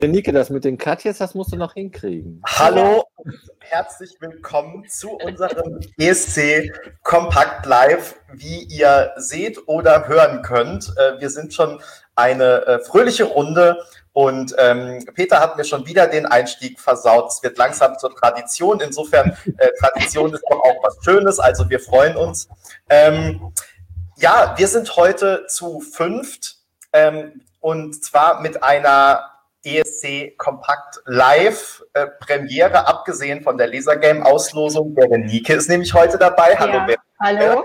Nike, das mit den Katjes, das musst du noch hinkriegen. Hallo und herzlich willkommen zu unserem ESC Kompakt Live, wie ihr seht oder hören könnt. Wir sind schon eine fröhliche Runde und Peter hat mir schon wieder den Einstieg versaut. Es wird langsam zur Tradition. Insofern, Tradition ist doch auch was Schönes, also wir freuen uns. Ja, wir sind heute zu fünft und zwar mit einer ESC Kompakt Live Premiere, abgesehen von der Lasergame-Auslosung. Berenike ist nämlich heute dabei. Hallo, ja, hallo.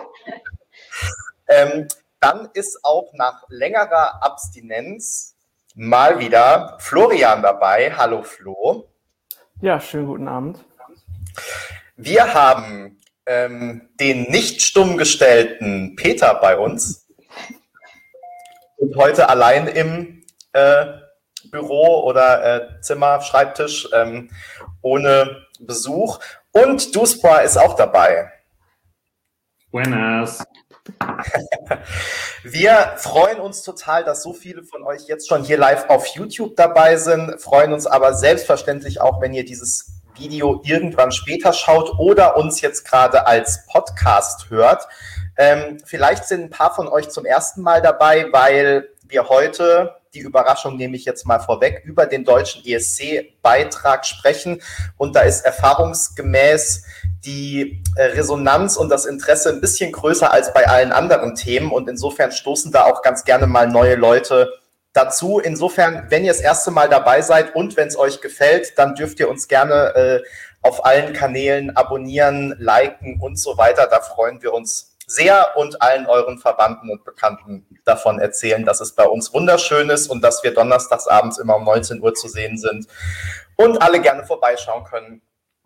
Dann ist auch nach längerer Abstinenz mal wieder Florian dabei. Hallo, Flo. Ja, schönen guten Abend. Wir haben den nicht stumm gestellten Peter bei uns und heute allein im Büro oder Zimmer, Schreibtisch, ohne Besuch. Und Duspra ist auch dabei. Buenas. Wir freuen uns total, dass so viele von euch jetzt schon hier live auf YouTube dabei sind, freuen uns aber selbstverständlich auch, wenn ihr dieses Video irgendwann später schaut oder uns jetzt gerade als Podcast hört. Vielleicht sind ein paar von euch zum ersten Mal dabei, weil wir heute, die Überraschung nehme ich jetzt mal vorweg, über den deutschen ESC-Beitrag sprechen. Und da ist erfahrungsgemäß die Resonanz und das Interesse ein bisschen größer als bei allen anderen Themen. Und insofern stoßen da auch ganz gerne mal neue Leute dazu. Insofern, wenn ihr das erste Mal dabei seid und wenn es euch gefällt, dann dürft ihr uns gerne auf allen Kanälen abonnieren, liken und so weiter. Da freuen wir uns sehr und allen euren Verwandten und Bekannten davon erzählen, dass es bei uns wunderschön ist und dass wir donnerstags abends immer um 19 Uhr zu sehen sind und alle gerne vorbeischauen können.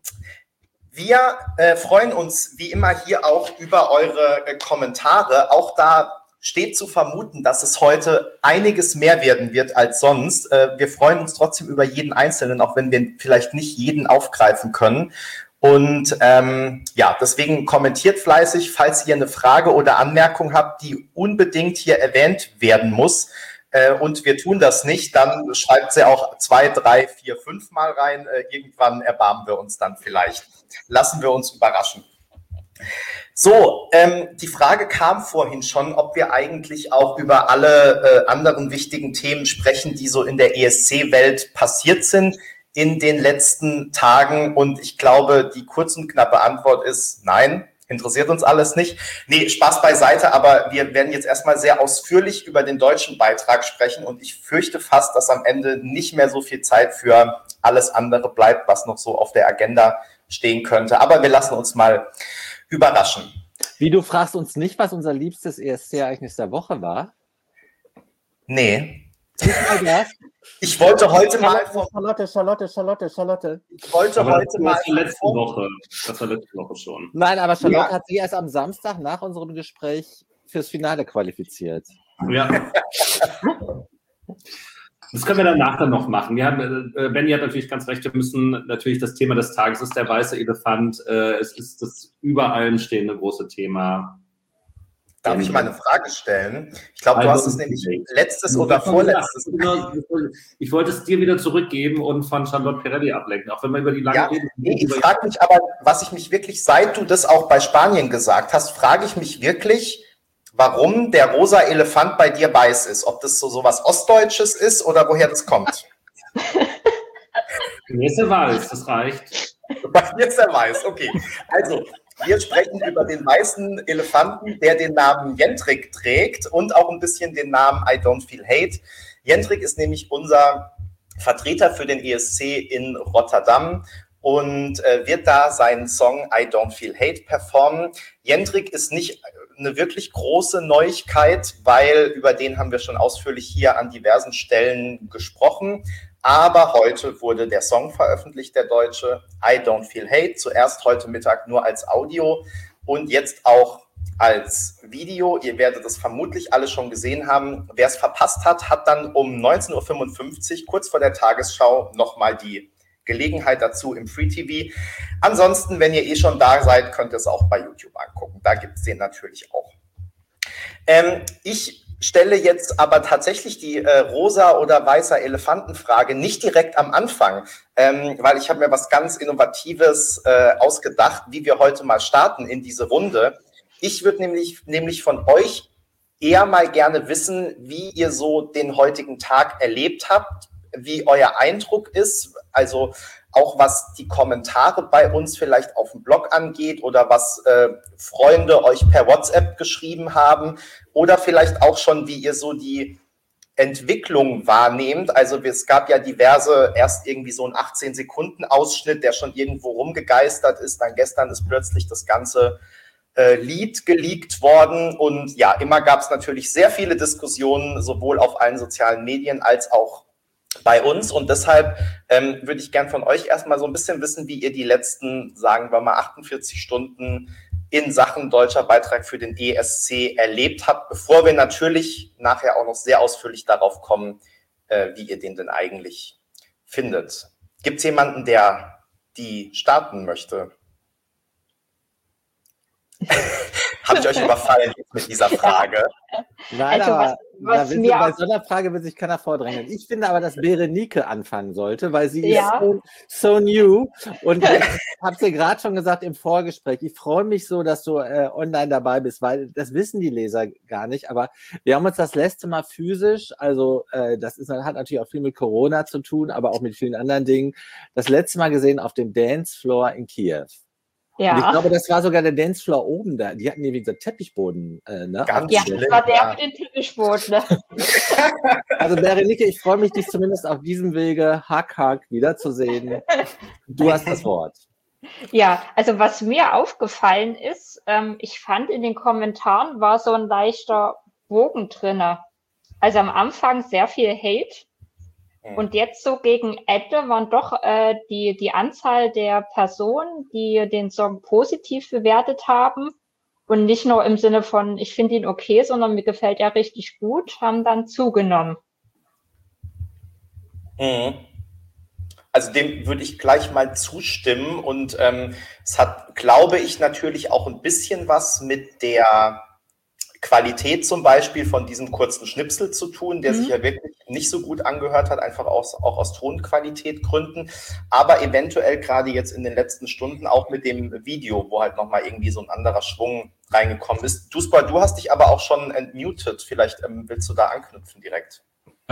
Wir freuen uns wie immer hier auch über eure Kommentare. Auch da steht zu vermuten, dass es heute einiges mehr werden wird als sonst. Wir freuen uns trotzdem über jeden Einzelnen, auch wenn wir vielleicht nicht jeden aufgreifen können. Und ja, deswegen kommentiert fleißig, falls ihr eine Frage oder Anmerkung habt, die unbedingt hier erwähnt werden muss. Und wir tun das nicht, dann schreibt sie auch 2, 3, 4, 5 Mal rein. Irgendwann erbarmen wir uns dann vielleicht. Lassen wir uns überraschen. So, die Frage kam vorhin schon, ob wir eigentlich auch über alle anderen wichtigen Themen sprechen, die so in der ESC-Welt passiert sind in den letzten Tagen. Und ich glaube, die kurz und knappe Antwort ist nein, interessiert uns alles nicht. Nee, Spaß beiseite, aber wir werden jetzt erstmal sehr ausführlich über den deutschen Beitrag sprechen und ich fürchte fast, dass am Ende nicht mehr so viel Zeit für alles andere bleibt, was noch so auf der Agenda stehen könnte. Aber wir lassen uns mal überraschen. Wie, du fragst uns nicht, was unser liebstes ESC-Ereignis der Woche war? Nee. Nicht mal das? Ich wollte heute mal... Charlotte. Ich wollte aber heute mal... Das war letzte Woche schon. Nein, aber Charlotte hat sie erst am Samstag nach unserem Gespräch fürs Finale qualifiziert. Ja. Das können wir danach dann noch machen. Benny hat natürlich ganz recht, wir müssen natürlich das Thema des Tages, ist der weiße Elefant, es ist das überall stehende große Thema. Darf ich mal eine Frage stellen? Ich glaube, du hast es nämlich letztes oder vorletztes. Ich wollte es dir wieder zurückgeben und von Charlotte Pirelli ablenken, auch wenn wir über die lange reden. Nee, ich frage mich aber, was ich mich wirklich, seit du das auch bei Spanien gesagt hast, frage ich mich wirklich, warum der rosa Elefant bei dir weiß ist. Ob das so was Ostdeutsches ist oder woher das kommt. Mir ist der weiß, das reicht. Bei mir ist der weiß, okay. Also, wir sprechen über den weißen Elefanten, der den Namen Jendrik trägt und auch ein bisschen den Namen I Don't Feel Hate. Jendrik ist nämlich unser Vertreter für den ESC in Rotterdam und wird da seinen Song I Don't Feel Hate performen. Jendrik ist nicht eine wirklich große Neuigkeit, weil über den haben wir schon ausführlich hier an diversen Stellen gesprochen. Aber heute wurde der Song veröffentlicht, der deutsche, I Don't Feel Hate. Zuerst heute Mittag nur als Audio und jetzt auch als Video. Ihr werdet es vermutlich alle schon gesehen haben. Wer es verpasst hat, hat dann um 19.55 Uhr, kurz vor der Tagesschau, nochmal die Gelegenheit dazu im Free TV. Ansonsten, wenn ihr eh schon da seid, könnt ihr es auch bei YouTube angucken. Da gibt es den natürlich auch. Ich stelle jetzt aber tatsächlich die rosa oder weißer Elefantenfrage nicht direkt am Anfang, weil ich habe mir was ganz Innovatives ausgedacht, wie wir heute mal starten in diese Runde. Ich würde nämlich von euch eher mal gerne wissen, wie ihr so den heutigen Tag erlebt habt, wie euer Eindruck ist, also auch was die Kommentare bei uns vielleicht auf dem Blog angeht oder was Freunde euch per WhatsApp geschrieben haben oder vielleicht auch schon, wie ihr so die Entwicklung wahrnehmt. Also es gab ja diverse, erst irgendwie so ein 18-Sekunden-Ausschnitt, der schon irgendwo rumgegeistert ist, dann gestern ist plötzlich das ganze Lied geleakt worden und ja, immer gab es natürlich sehr viele Diskussionen, sowohl auf allen sozialen Medien als auch bei uns und deshalb würde ich gern von euch erstmal so ein bisschen wissen, wie ihr die letzten, sagen wir mal, 48 Stunden in Sachen deutscher Beitrag für den ESC erlebt habt, bevor wir natürlich nachher auch noch sehr ausführlich darauf kommen, wie ihr den denn eigentlich findet. Gibt es jemanden, der die starten möchte? Habe ich euch überfallen mit dieser Frage? Nein, Also, aber was bei mir so einer Frage will sich keiner vordrängeln. Ich finde aber, dass Berenike anfangen sollte, weil sie Ja. ist so new. Und ich habe es dir gerade schon gesagt im Vorgespräch, ich freue mich so, dass du online dabei bist, weil das wissen die Leser gar nicht. Aber wir haben uns das letzte Mal physisch, also das hat natürlich auch viel mit Corona zu tun, aber auch mit vielen anderen Dingen, das letzte Mal gesehen auf dem Dancefloor in Kiew. Ja. Und ich glaube, das war sogar der Dancefloor oben da. Die hatten nämlich so Teppichboden. Ne? Ganz Ja, schlimm, das war der ja. mit den Teppichboden. Ne? Also Berenike, ich freue mich, dich zumindest auf diesem Wege Hack wiederzusehen. Du hast das Wort. Ja, also was mir aufgefallen ist, ich fand in den Kommentaren war so ein leichter Bogen drinne. Also am Anfang sehr viel Hate. Und jetzt so gegen Ende waren doch die Anzahl der Personen, die den Song positiv bewertet haben und nicht nur im Sinne von, ich finde ihn okay, sondern mir gefällt er richtig gut, haben dann zugenommen. Also dem würde ich gleich mal zustimmen und es hat, glaube ich, natürlich auch ein bisschen was mit der Qualität zum Beispiel von diesem kurzen Schnipsel zu tun, der sich ja wirklich nicht so gut angehört hat, einfach auch aus Tonqualität Gründen, aber eventuell gerade jetzt in den letzten Stunden auch mit dem Video, wo halt nochmal irgendwie so ein anderer Schwung reingekommen ist. Duisburg, du hast dich aber auch schon entmutet, vielleicht willst du da anknüpfen direkt.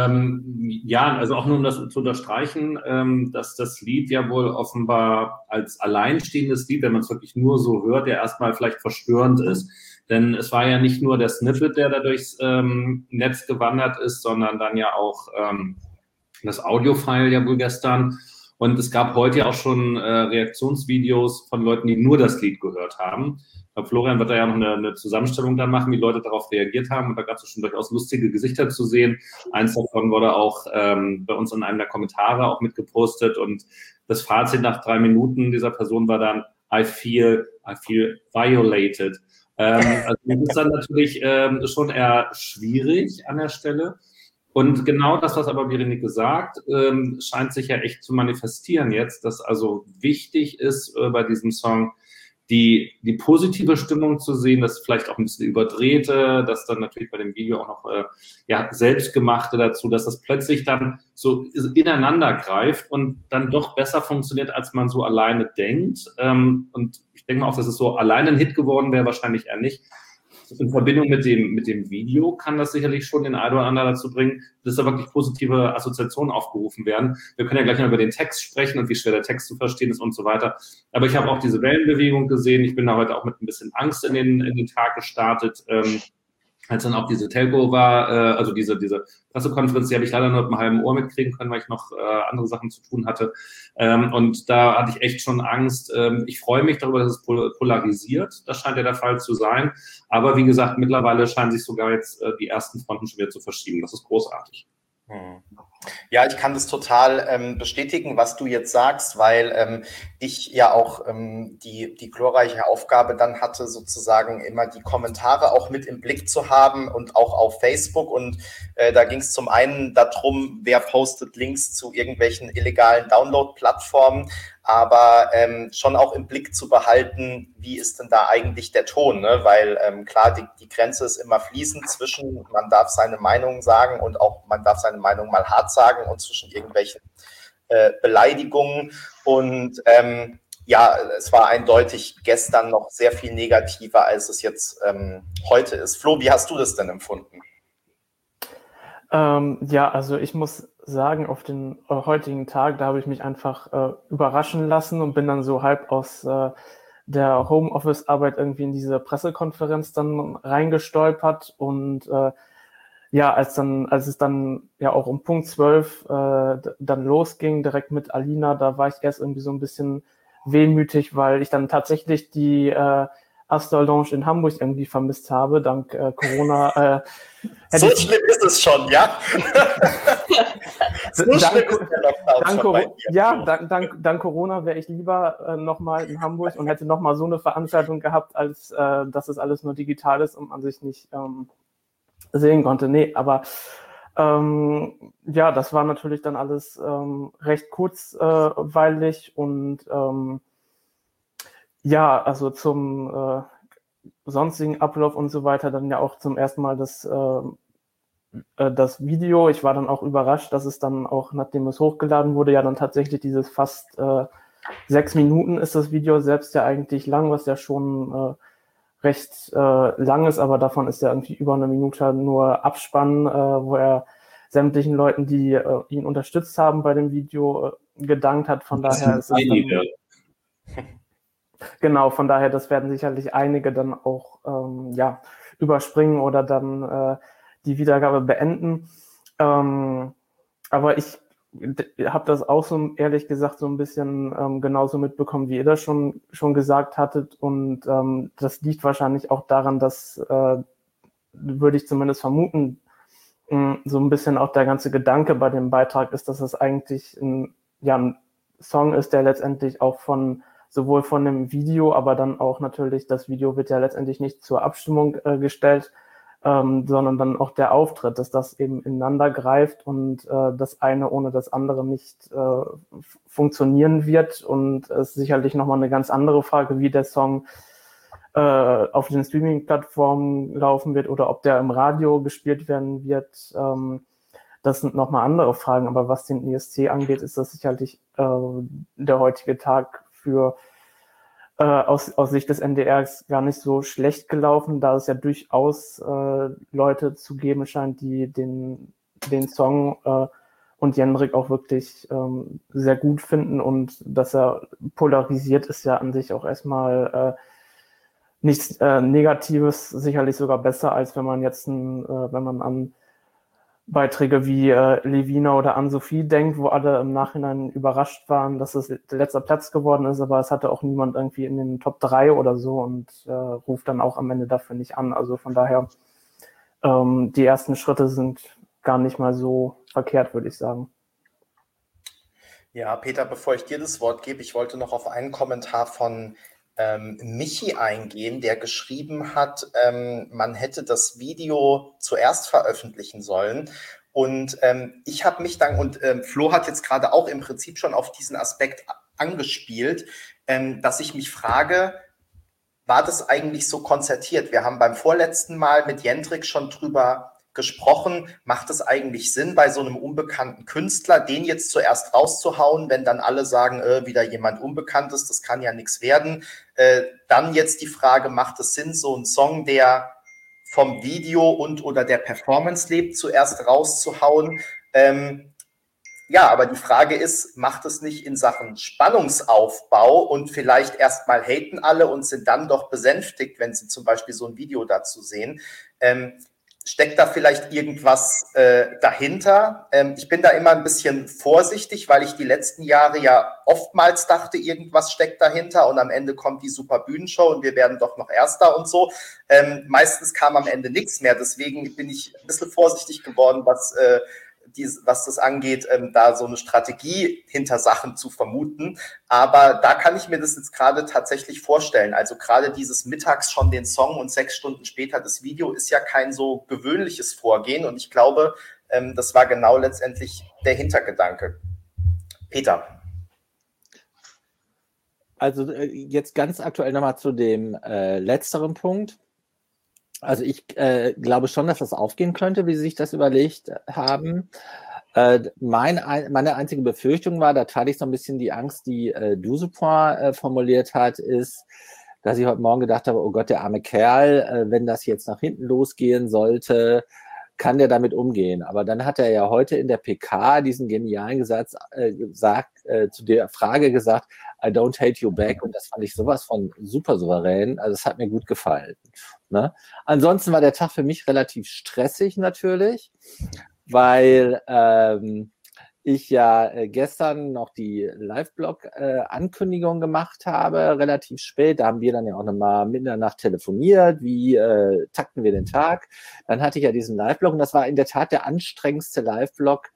Ja, also auch nur um das zu unterstreichen, dass das Lied ja wohl offenbar als alleinstehendes Lied, wenn man es wirklich nur so hört, ja erstmal vielleicht verstörend ist. Denn es war ja nicht nur der Snippet, der da durchs Netz gewandert ist, sondern dann ja auch das Audio-File ja wohl gestern. Und es gab heute ja auch schon Reaktionsvideos von Leuten, die nur das Lied gehört haben. Ich glaube, Florian wird da ja noch eine Zusammenstellung da machen, wie Leute darauf reagiert haben. Und da gab es schon durchaus lustige Gesichter zu sehen. Eins davon wurde auch bei uns in einem der Kommentare auch mitgepostet. Und das Fazit nach 3 Minuten dieser Person war dann, I feel violated. Also das ist dann natürlich schon eher schwierig an der Stelle. Und genau das, was aber Berenike sagt, scheint sich ja echt zu manifestieren jetzt, dass also wichtig ist bei diesem Song, die positive Stimmung zu sehen, das vielleicht auch ein bisschen überdrehte, dass dann natürlich bei dem Video auch noch selbstgemachte dazu, dass das plötzlich dann so ineinander greift und dann doch besser funktioniert, als man so alleine denkt. Und ich denke mal auch, dass es so alleine ein Hit geworden wäre, wahrscheinlich eher nicht. In Verbindung mit dem Video kann das sicherlich schon den einen oder anderen dazu bringen, dass da wirklich positive Assoziationen aufgerufen werden. Wir können ja gleich noch über den Text sprechen und wie schwer der Text zu verstehen ist und so weiter. Aber ich habe auch diese Wellenbewegung gesehen. Ich bin da heute auch mit ein bisschen Angst in den Tag gestartet. Als dann auch diese Telco war, also diese Pressekonferenz, die habe ich leider nur mit einem halben Ohr mitkriegen können, weil ich noch andere Sachen zu tun hatte. Und da hatte ich echt schon Angst. Ich freue mich darüber, dass es polarisiert. Das scheint ja der Fall zu sein. Aber wie gesagt, mittlerweile scheinen sich sogar jetzt die ersten Fronten schon wieder zu verschieben. Das ist großartig. Ja, ich kann das total bestätigen, was du jetzt sagst, weil ich ja auch die glorreiche Aufgabe dann hatte, sozusagen immer die Kommentare auch mit im Blick zu haben und auch auf Facebook. Und da ging es zum einen darum, wer postet Links zu irgendwelchen illegalen Download-Plattformen, aber schon auch im Blick zu behalten, wie ist denn da eigentlich der Ton, ne? Weil klar, die Grenze ist immer fließend zwischen, man darf seine Meinung sagen und auch man darf seine Meinung mal hart sagen und zwischen irgendwelchen Beleidigungen. Und ja, es war eindeutig gestern noch sehr viel negativer, als es jetzt heute ist. Flo, wie hast du das denn empfunden? Ja, also ich muss sagen, auf den heutigen Tag, da habe ich mich einfach überraschen lassen und bin dann so halb aus der Homeoffice-Arbeit irgendwie in diese Pressekonferenz dann reingestolpert und ja, als es dann ja auch um Punkt 12 dann losging, direkt mit Alina, da war ich erst irgendwie so ein bisschen wehmütig, weil ich dann tatsächlich die Astor Lounge in Hamburg irgendwie vermisst habe, dank Corona. So schlimm ist es schon, ja? So schlimm ist der Lockdown schon bei dir. Ja, dank Corona wäre ich lieber nochmal in Hamburg und hätte nochmal so eine Veranstaltung gehabt, als dass es alles nur digital ist und man sich nicht sehen konnte. Nee, aber ja, das war natürlich dann alles recht kurzweilig und ja, also zum sonstigen Ablauf und so weiter dann ja auch zum ersten Mal das Video. Ich war dann auch überrascht, dass es dann auch, nachdem es hochgeladen wurde, ja dann tatsächlich dieses fast 6 Minuten ist das Video selbst ja eigentlich lang, was ja schon recht lang ist, aber davon ist ja irgendwie über eine Minute nur Abspann, wo er sämtlichen Leuten, die ihn unterstützt haben bei dem Video, gedankt hat. Von daher ist es dann, genau, von daher, das werden sicherlich einige dann auch ja, überspringen oder dann die Wiedergabe beenden. Aber ich habe das auch so, ehrlich gesagt, so ein bisschen genauso mitbekommen, wie ihr das schon gesagt hattet. Und das liegt wahrscheinlich auch daran, dass, würde ich zumindest vermuten, so ein bisschen auch der ganze Gedanke bei dem Beitrag ist, dass es eigentlich ein Song ist, der letztendlich auch sowohl von dem Video, aber dann auch natürlich, das Video wird ja letztendlich nicht zur Abstimmung gestellt, sondern dann auch der Auftritt, dass das eben ineinander greift und das eine ohne das andere nicht funktionieren wird. Und es ist sicherlich nochmal eine ganz andere Frage, wie der Song auf den Streaming-Plattformen laufen wird oder ob der im Radio gespielt werden wird. Das sind nochmal andere Fragen, aber was den ESC angeht, ist das sicherlich der heutige Tag für aus Sicht des NDRs gar nicht so schlecht gelaufen, da es ja durchaus Leute zu geben scheint, die den Song und Jendrik auch wirklich sehr gut finden, und dass er polarisiert, ist ja an sich auch erstmal nichts Negatives, sicherlich sogar besser, als wenn man jetzt wenn man an Beiträge wie Levina oder Ann-Sophie denkt, wo alle im Nachhinein überrascht waren, dass es der letzte Platz geworden ist, aber es hatte auch niemand irgendwie in den Top 3 oder so und ruft dann auch am Ende dafür nicht an. Also von daher, die ersten Schritte sind gar nicht mal so verkehrt, würde ich sagen. Ja, Peter, bevor ich dir das Wort gebe, ich wollte noch auf einen Kommentar von Michi eingehen, der geschrieben hat, man hätte das Video zuerst veröffentlichen sollen. Und ich habe mich dann, und Flo hat jetzt gerade auch im Prinzip schon auf diesen Aspekt angespielt, dass ich mich frage, war das eigentlich so konzertiert? Wir haben beim vorletzten Mal mit Jendrik schon drüber gesprochen, macht es eigentlich Sinn, bei so einem unbekannten Künstler, den jetzt zuerst rauszuhauen, wenn dann alle sagen, wieder jemand Unbekanntes, das kann ja nichts werden. Dann jetzt die Frage, macht es Sinn, so einen Song, der vom Video und oder der Performance lebt, zuerst rauszuhauen? Ja, aber die Frage ist, macht es nicht in Sachen Spannungsaufbau und vielleicht erstmal haten alle und sind dann doch besänftigt, wenn sie zum Beispiel so ein Video dazu sehen? Steckt da vielleicht irgendwas dahinter? Ich bin da immer ein bisschen vorsichtig, weil ich die letzten Jahre ja oftmals dachte, irgendwas steckt dahinter und am Ende kommt die super Bühnenshow und wir werden doch noch Erster und so. Meistens kam am Ende nichts mehr, deswegen bin ich ein bisschen vorsichtig geworden, was was das angeht, da so eine Strategie hinter Sachen zu vermuten. Aber da kann ich mir das jetzt gerade tatsächlich vorstellen. Also gerade dieses mittags schon den Song und 6 Stunden später das Video ist ja kein so gewöhnliches Vorgehen. Und ich glaube, das war genau letztendlich der Hintergedanke. Peter. Also jetzt ganz aktuell nochmal zu dem letzteren Punkt. Also ich glaube schon, dass das aufgehen könnte, wie Sie sich das überlegt haben. Meine einzige Befürchtung war, da teile ich so ein bisschen die Angst, die Dusupin formuliert hat, ist, dass ich heute Morgen gedacht habe, oh Gott, der arme Kerl, wenn das jetzt nach hinten losgehen sollte, kann der damit umgehen. Aber dann hat er ja heute in der PK diesen genialen Satz zu der Frage gesagt, I don't hate you back. Und das fand ich sowas von super souverän. Also es hat mir gut gefallen. Ne? Ansonsten war der Tag für mich relativ stressig natürlich, weil ich ja gestern noch die Live-Blog-Ankündigung gemacht habe, relativ spät. Da haben wir dann ja auch nochmal mitten in der Nacht telefoniert, wie takten wir den Tag. Dann hatte ich ja diesen Live-Blog und das war in der Tat der anstrengendste Live-Blog,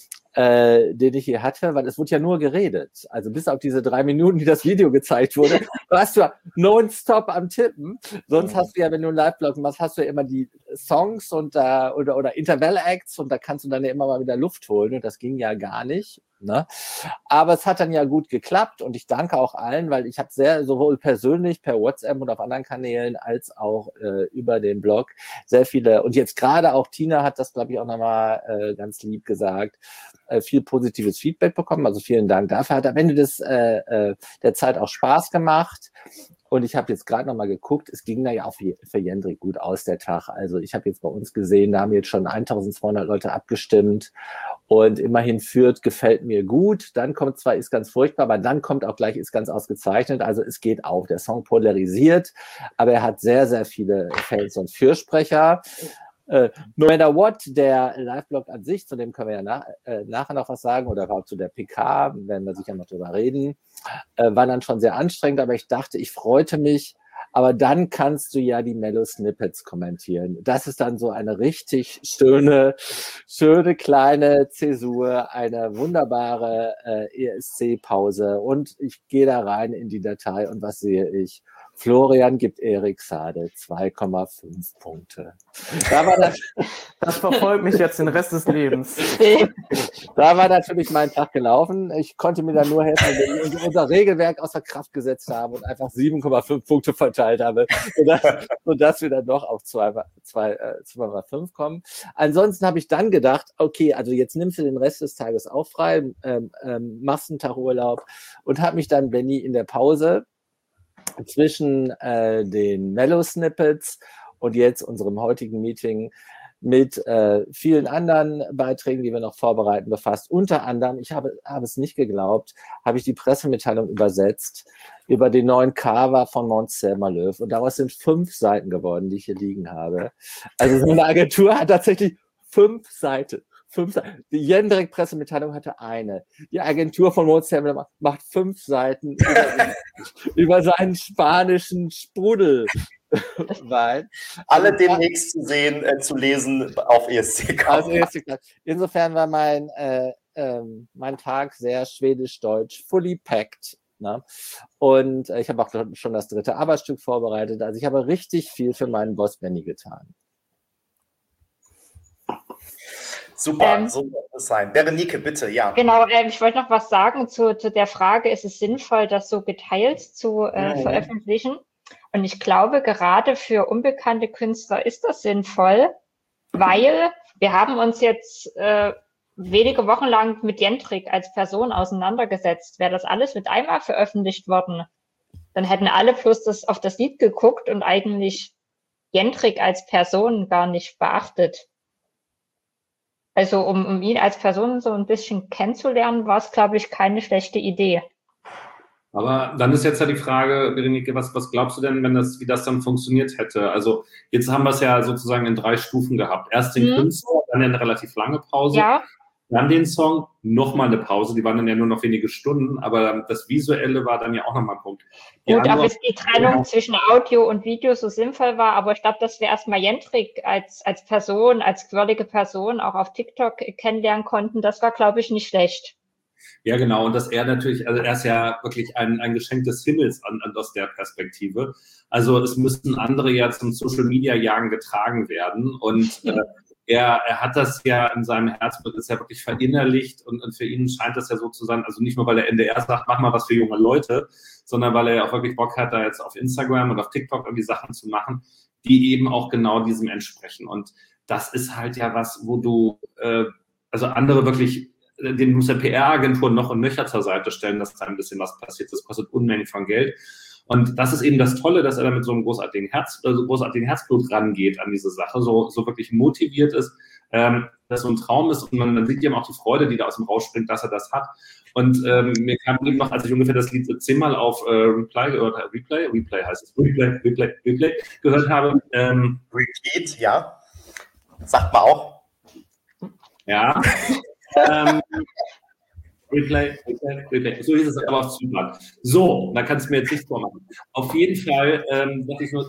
den ich hier hatte, weil es wurde ja nur geredet. Also bis auf diese 3 Minuten, die das Video gezeigt wurde, warst du ja nonstop am Tippen. Sonst hast du ja, wenn du einen Live-Blog machst, hast du ja immer die Songs und oder Interval-Acts und da kannst du dann ja immer mal wieder Luft holen und das ging ja gar nicht. Ne? Aber es hat dann ja gut geklappt und ich danke auch allen, weil ich habe sowohl persönlich per WhatsApp und auf anderen Kanälen als auch über den Blog sehr viele, und jetzt gerade auch Tina hat das, glaube ich, auch nochmal ganz lieb gesagt, viel positives Feedback bekommen. Also vielen Dank dafür. Hat am Ende der Zeit auch Spaß gemacht. Und ich habe jetzt gerade nochmal geguckt, es ging da ja auch für Jendrik gut aus, der Tag. Also ich habe jetzt bei uns gesehen, da haben jetzt schon 1200 Leute abgestimmt. Und immerhin Fürth gefällt mir gut. Dann kommt zwar Ist ganz furchtbar, aber dann kommt auch gleich Ist ganz ausgezeichnet. Also es geht auf. Der Song polarisiert, aber er hat sehr, sehr viele Fans und Fürsprecher. No matter what, der Live-Blog an sich, zu dem können wir ja nachher noch was sagen, oder auch zu der PK, werden wir sicher noch drüber reden, war dann schon sehr anstrengend, aber ich dachte, ich freute mich, aber dann kannst du ja die Mellow-Snippets kommentieren. Das ist dann so eine richtig schöne kleine Zäsur, eine wunderbare ESC-Pause und ich gehe da rein in die Datei und was sehe ich? Florian gibt Erik Saade 2,5 Punkte. Das verfolgt mich jetzt den Rest des Lebens. Da war natürlich mein Tag gelaufen. Ich konnte mir dann nur helfen, wenn ich unser Regelwerk außer Kraft gesetzt habe und einfach 7,5 Punkte verteilt habe, sodass wir dann noch auf 2,5 kommen. Ansonsten habe ich dann gedacht, okay, also jetzt nimmst du den Rest des Tages auch frei, machst einen Tag Urlaub und habe mich dann, Benni, in der Pause zwischen den Mellow-Snippets und jetzt unserem heutigen Meeting mit vielen anderen Beiträgen, die wir noch vorbereiten, befasst. Unter anderem, ich habe es nicht geglaubt, habe ich die Pressemitteilung übersetzt über den neuen Cover von Måns Zelmerlöw. Und daraus sind 5 Seiten geworden, die ich hier liegen habe. Also so eine Agentur hat tatsächlich 5 Seiten. Die Jendrik-Pressemitteilung hatte eine. Die Agentur von Måns Zelmerlöw macht 5 Seiten über seinen spanischen Sprudel. Weil alle demnächst zu lesen auf ESC. Also insofern war mein Tag sehr schwedisch-deutsch, fully packed. Ne? Und ich habe auch schon das 3. Arbeitsstück vorbereitet. Also ich habe richtig viel für meinen Boss Benni getan. Super, so wird es sein. Berenike, bitte, ja. Genau, ich wollte noch was sagen zu der Frage, ist es sinnvoll, das so geteilt zu veröffentlichen? Und ich glaube, gerade für unbekannte Künstler ist das sinnvoll, weil wir haben uns jetzt wenige Wochen lang mit Jendrik als Person auseinandergesetzt. Wäre das alles mit einmal veröffentlicht worden, dann hätten alle bloß auf das Lied geguckt und eigentlich Jendrik als Person gar nicht beachtet. Also um ihn als Person so ein bisschen kennenzulernen, war es, glaube ich, keine schlechte Idee. Aber dann ist jetzt ja die Frage, Berenike, was glaubst du denn, wie das dann funktioniert hätte? Also jetzt haben wir es ja sozusagen in 3 Stufen gehabt. Erst den Künstler, dann eine relativ lange Pause. Ja. dann den Song, nochmal eine Pause, die waren dann ja nur noch wenige Stunden, aber das Visuelle war dann ja auch nochmal ein Punkt. Gut, ob es die Trennung zwischen Audio und Video so sinnvoll war, aber ich glaube, dass wir erstmal Jendrik als Person, als quirlige Person auch auf TikTok kennenlernen konnten, das war, glaube ich, nicht schlecht. Ja, genau. Und dass er natürlich, also er ist ja wirklich ein Geschenk des Himmels aus der Perspektive. Also es müssten andere ja zum Social-Media-Jagen getragen werden. Und er hat das ja in seinem Herzblut, ist ja wirklich verinnerlicht. Und für ihn scheint das ja so zu sein, also nicht nur, weil der NDR sagt, mach mal was für junge Leute, sondern weil er ja auch wirklich Bock hat, da jetzt auf Instagram und auf TikTok irgendwie Sachen zu machen, die eben auch genau diesem entsprechen. Und das ist halt ja was, wo du, also andere wirklich, den muss der PR-Agentur noch und nöcher zur Seite stellen, dass da ein bisschen was passiert. Das kostet Unmengen von Geld. Und das ist eben das Tolle, dass er da mit so einem großartigen Herzblut rangeht an diese Sache, so wirklich motiviert ist, dass so ein Traum ist. Und man sieht eben auch die Freude, die da aus dem rausspringt, dass er das hat. Und mir kam eben noch, als ich ungefähr das Lied 10-mal auf Replay heißt es, Replay gehört habe. Repeat, ja. Sagt man auch. Ja. Replay. So hieß es aber auf Zypern. So, da kannst du mir jetzt nichts vormachen. Auf jeden Fall dachte ich nur,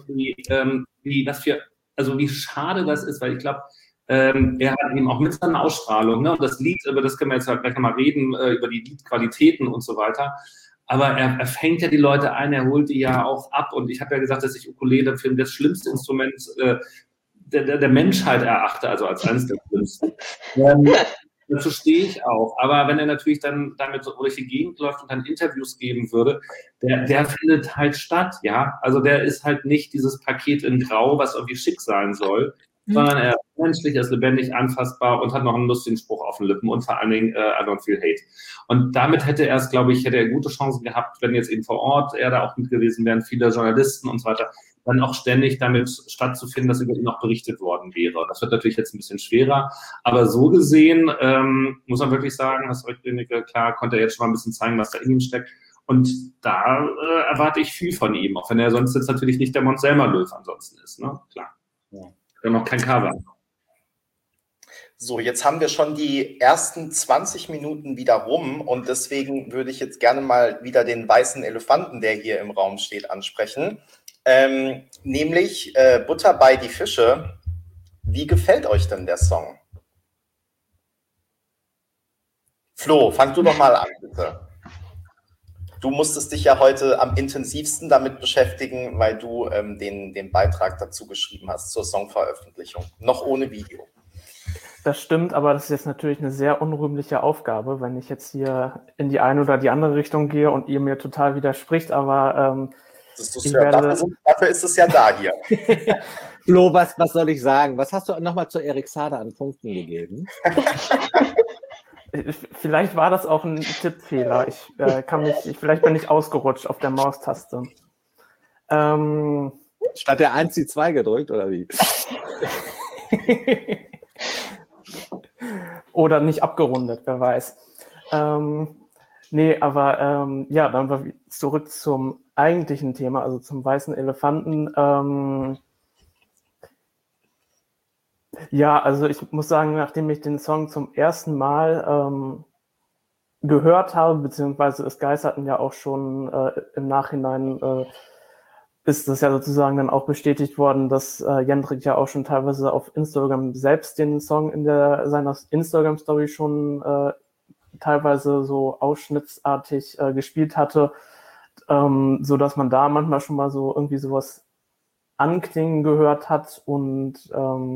wie schade das ist, weil ich glaube, er hat eben auch mit seiner Ausstrahlung, ne, und das Lied, über das können wir jetzt gleich nochmal reden, über die Liedqualitäten und so weiter. Aber er fängt ja die Leute ein, er holt die ja auch ab. Und ich habe ja gesagt, dass ich Ukulele für das schlimmste Instrument der Menschheit erachte, also als eines der schlimmsten. Dazu stehe ich auch. Aber wenn er natürlich dann damit so durch die Gegend läuft und dann Interviews geben würde, der findet halt statt, ja. Also der ist halt nicht dieses Paket in Grau, was irgendwie schick sein soll, sondern er ist menschlich, er ist lebendig, anfassbar und hat noch einen lustigen Spruch auf den Lippen und vor allen Dingen I don't feel hate. Und damit hätte er es, glaube ich, hätte er gute Chancen gehabt, wenn jetzt eben vor Ort er da auch mit gewesen wären, viele Journalisten und so weiter, dann auch ständig damit stattzufinden, dass über ihn auch berichtet worden wäre. Das wird natürlich jetzt ein bisschen schwerer, aber so gesehen muss man wirklich sagen, klar, konnte er jetzt schon mal ein bisschen zeigen, was da in ihm steckt. Und da erwarte ich viel von ihm, auch wenn er sonst jetzt natürlich nicht der Måns Zelmerlöw ansonsten ist, ne? Klar. Ja. Wir haben noch kein Cover. So, jetzt haben wir schon die ersten 20 Minuten wieder rum und deswegen würde ich jetzt gerne mal wieder den weißen Elefanten, der hier im Raum steht, ansprechen. Nämlich Butter bei die Fische. Wie gefällt euch denn der Song? Flo, fang du doch mal an, bitte. Du musstest dich ja heute am intensivsten damit beschäftigen, weil du den Beitrag dazu geschrieben hast zur Songveröffentlichung. Noch ohne Video. Das stimmt, aber das ist jetzt natürlich eine sehr unrühmliche Aufgabe, wenn ich jetzt hier in die eine oder die andere Richtung gehe und ihr mir total widerspricht, aber dafür ist es ja da hier. Flo, was soll ich sagen? Was hast du nochmal zu Erik Saade an Punkten gegeben? Vielleicht war das auch ein Tippfehler. Vielleicht bin ich ausgerutscht auf der Maustaste. Statt der 1 die 2 gedrückt, oder wie? Oder nicht abgerundet, wer weiß. Nee, aber dann war zurück zum eigentlichen Thema, also zum weißen Elefanten. Ja, also ich muss sagen, nachdem ich den Song zum ersten Mal gehört habe, beziehungsweise es geisterten ja auch schon im Nachhinein, ist das ja sozusagen dann auch bestätigt worden, dass Jendrik ja auch schon teilweise auf Instagram selbst den Song in seiner Instagram-Story schon teilweise so ausschnittsartig gespielt hatte, so dass man da manchmal schon mal so irgendwie sowas anklingen gehört hat und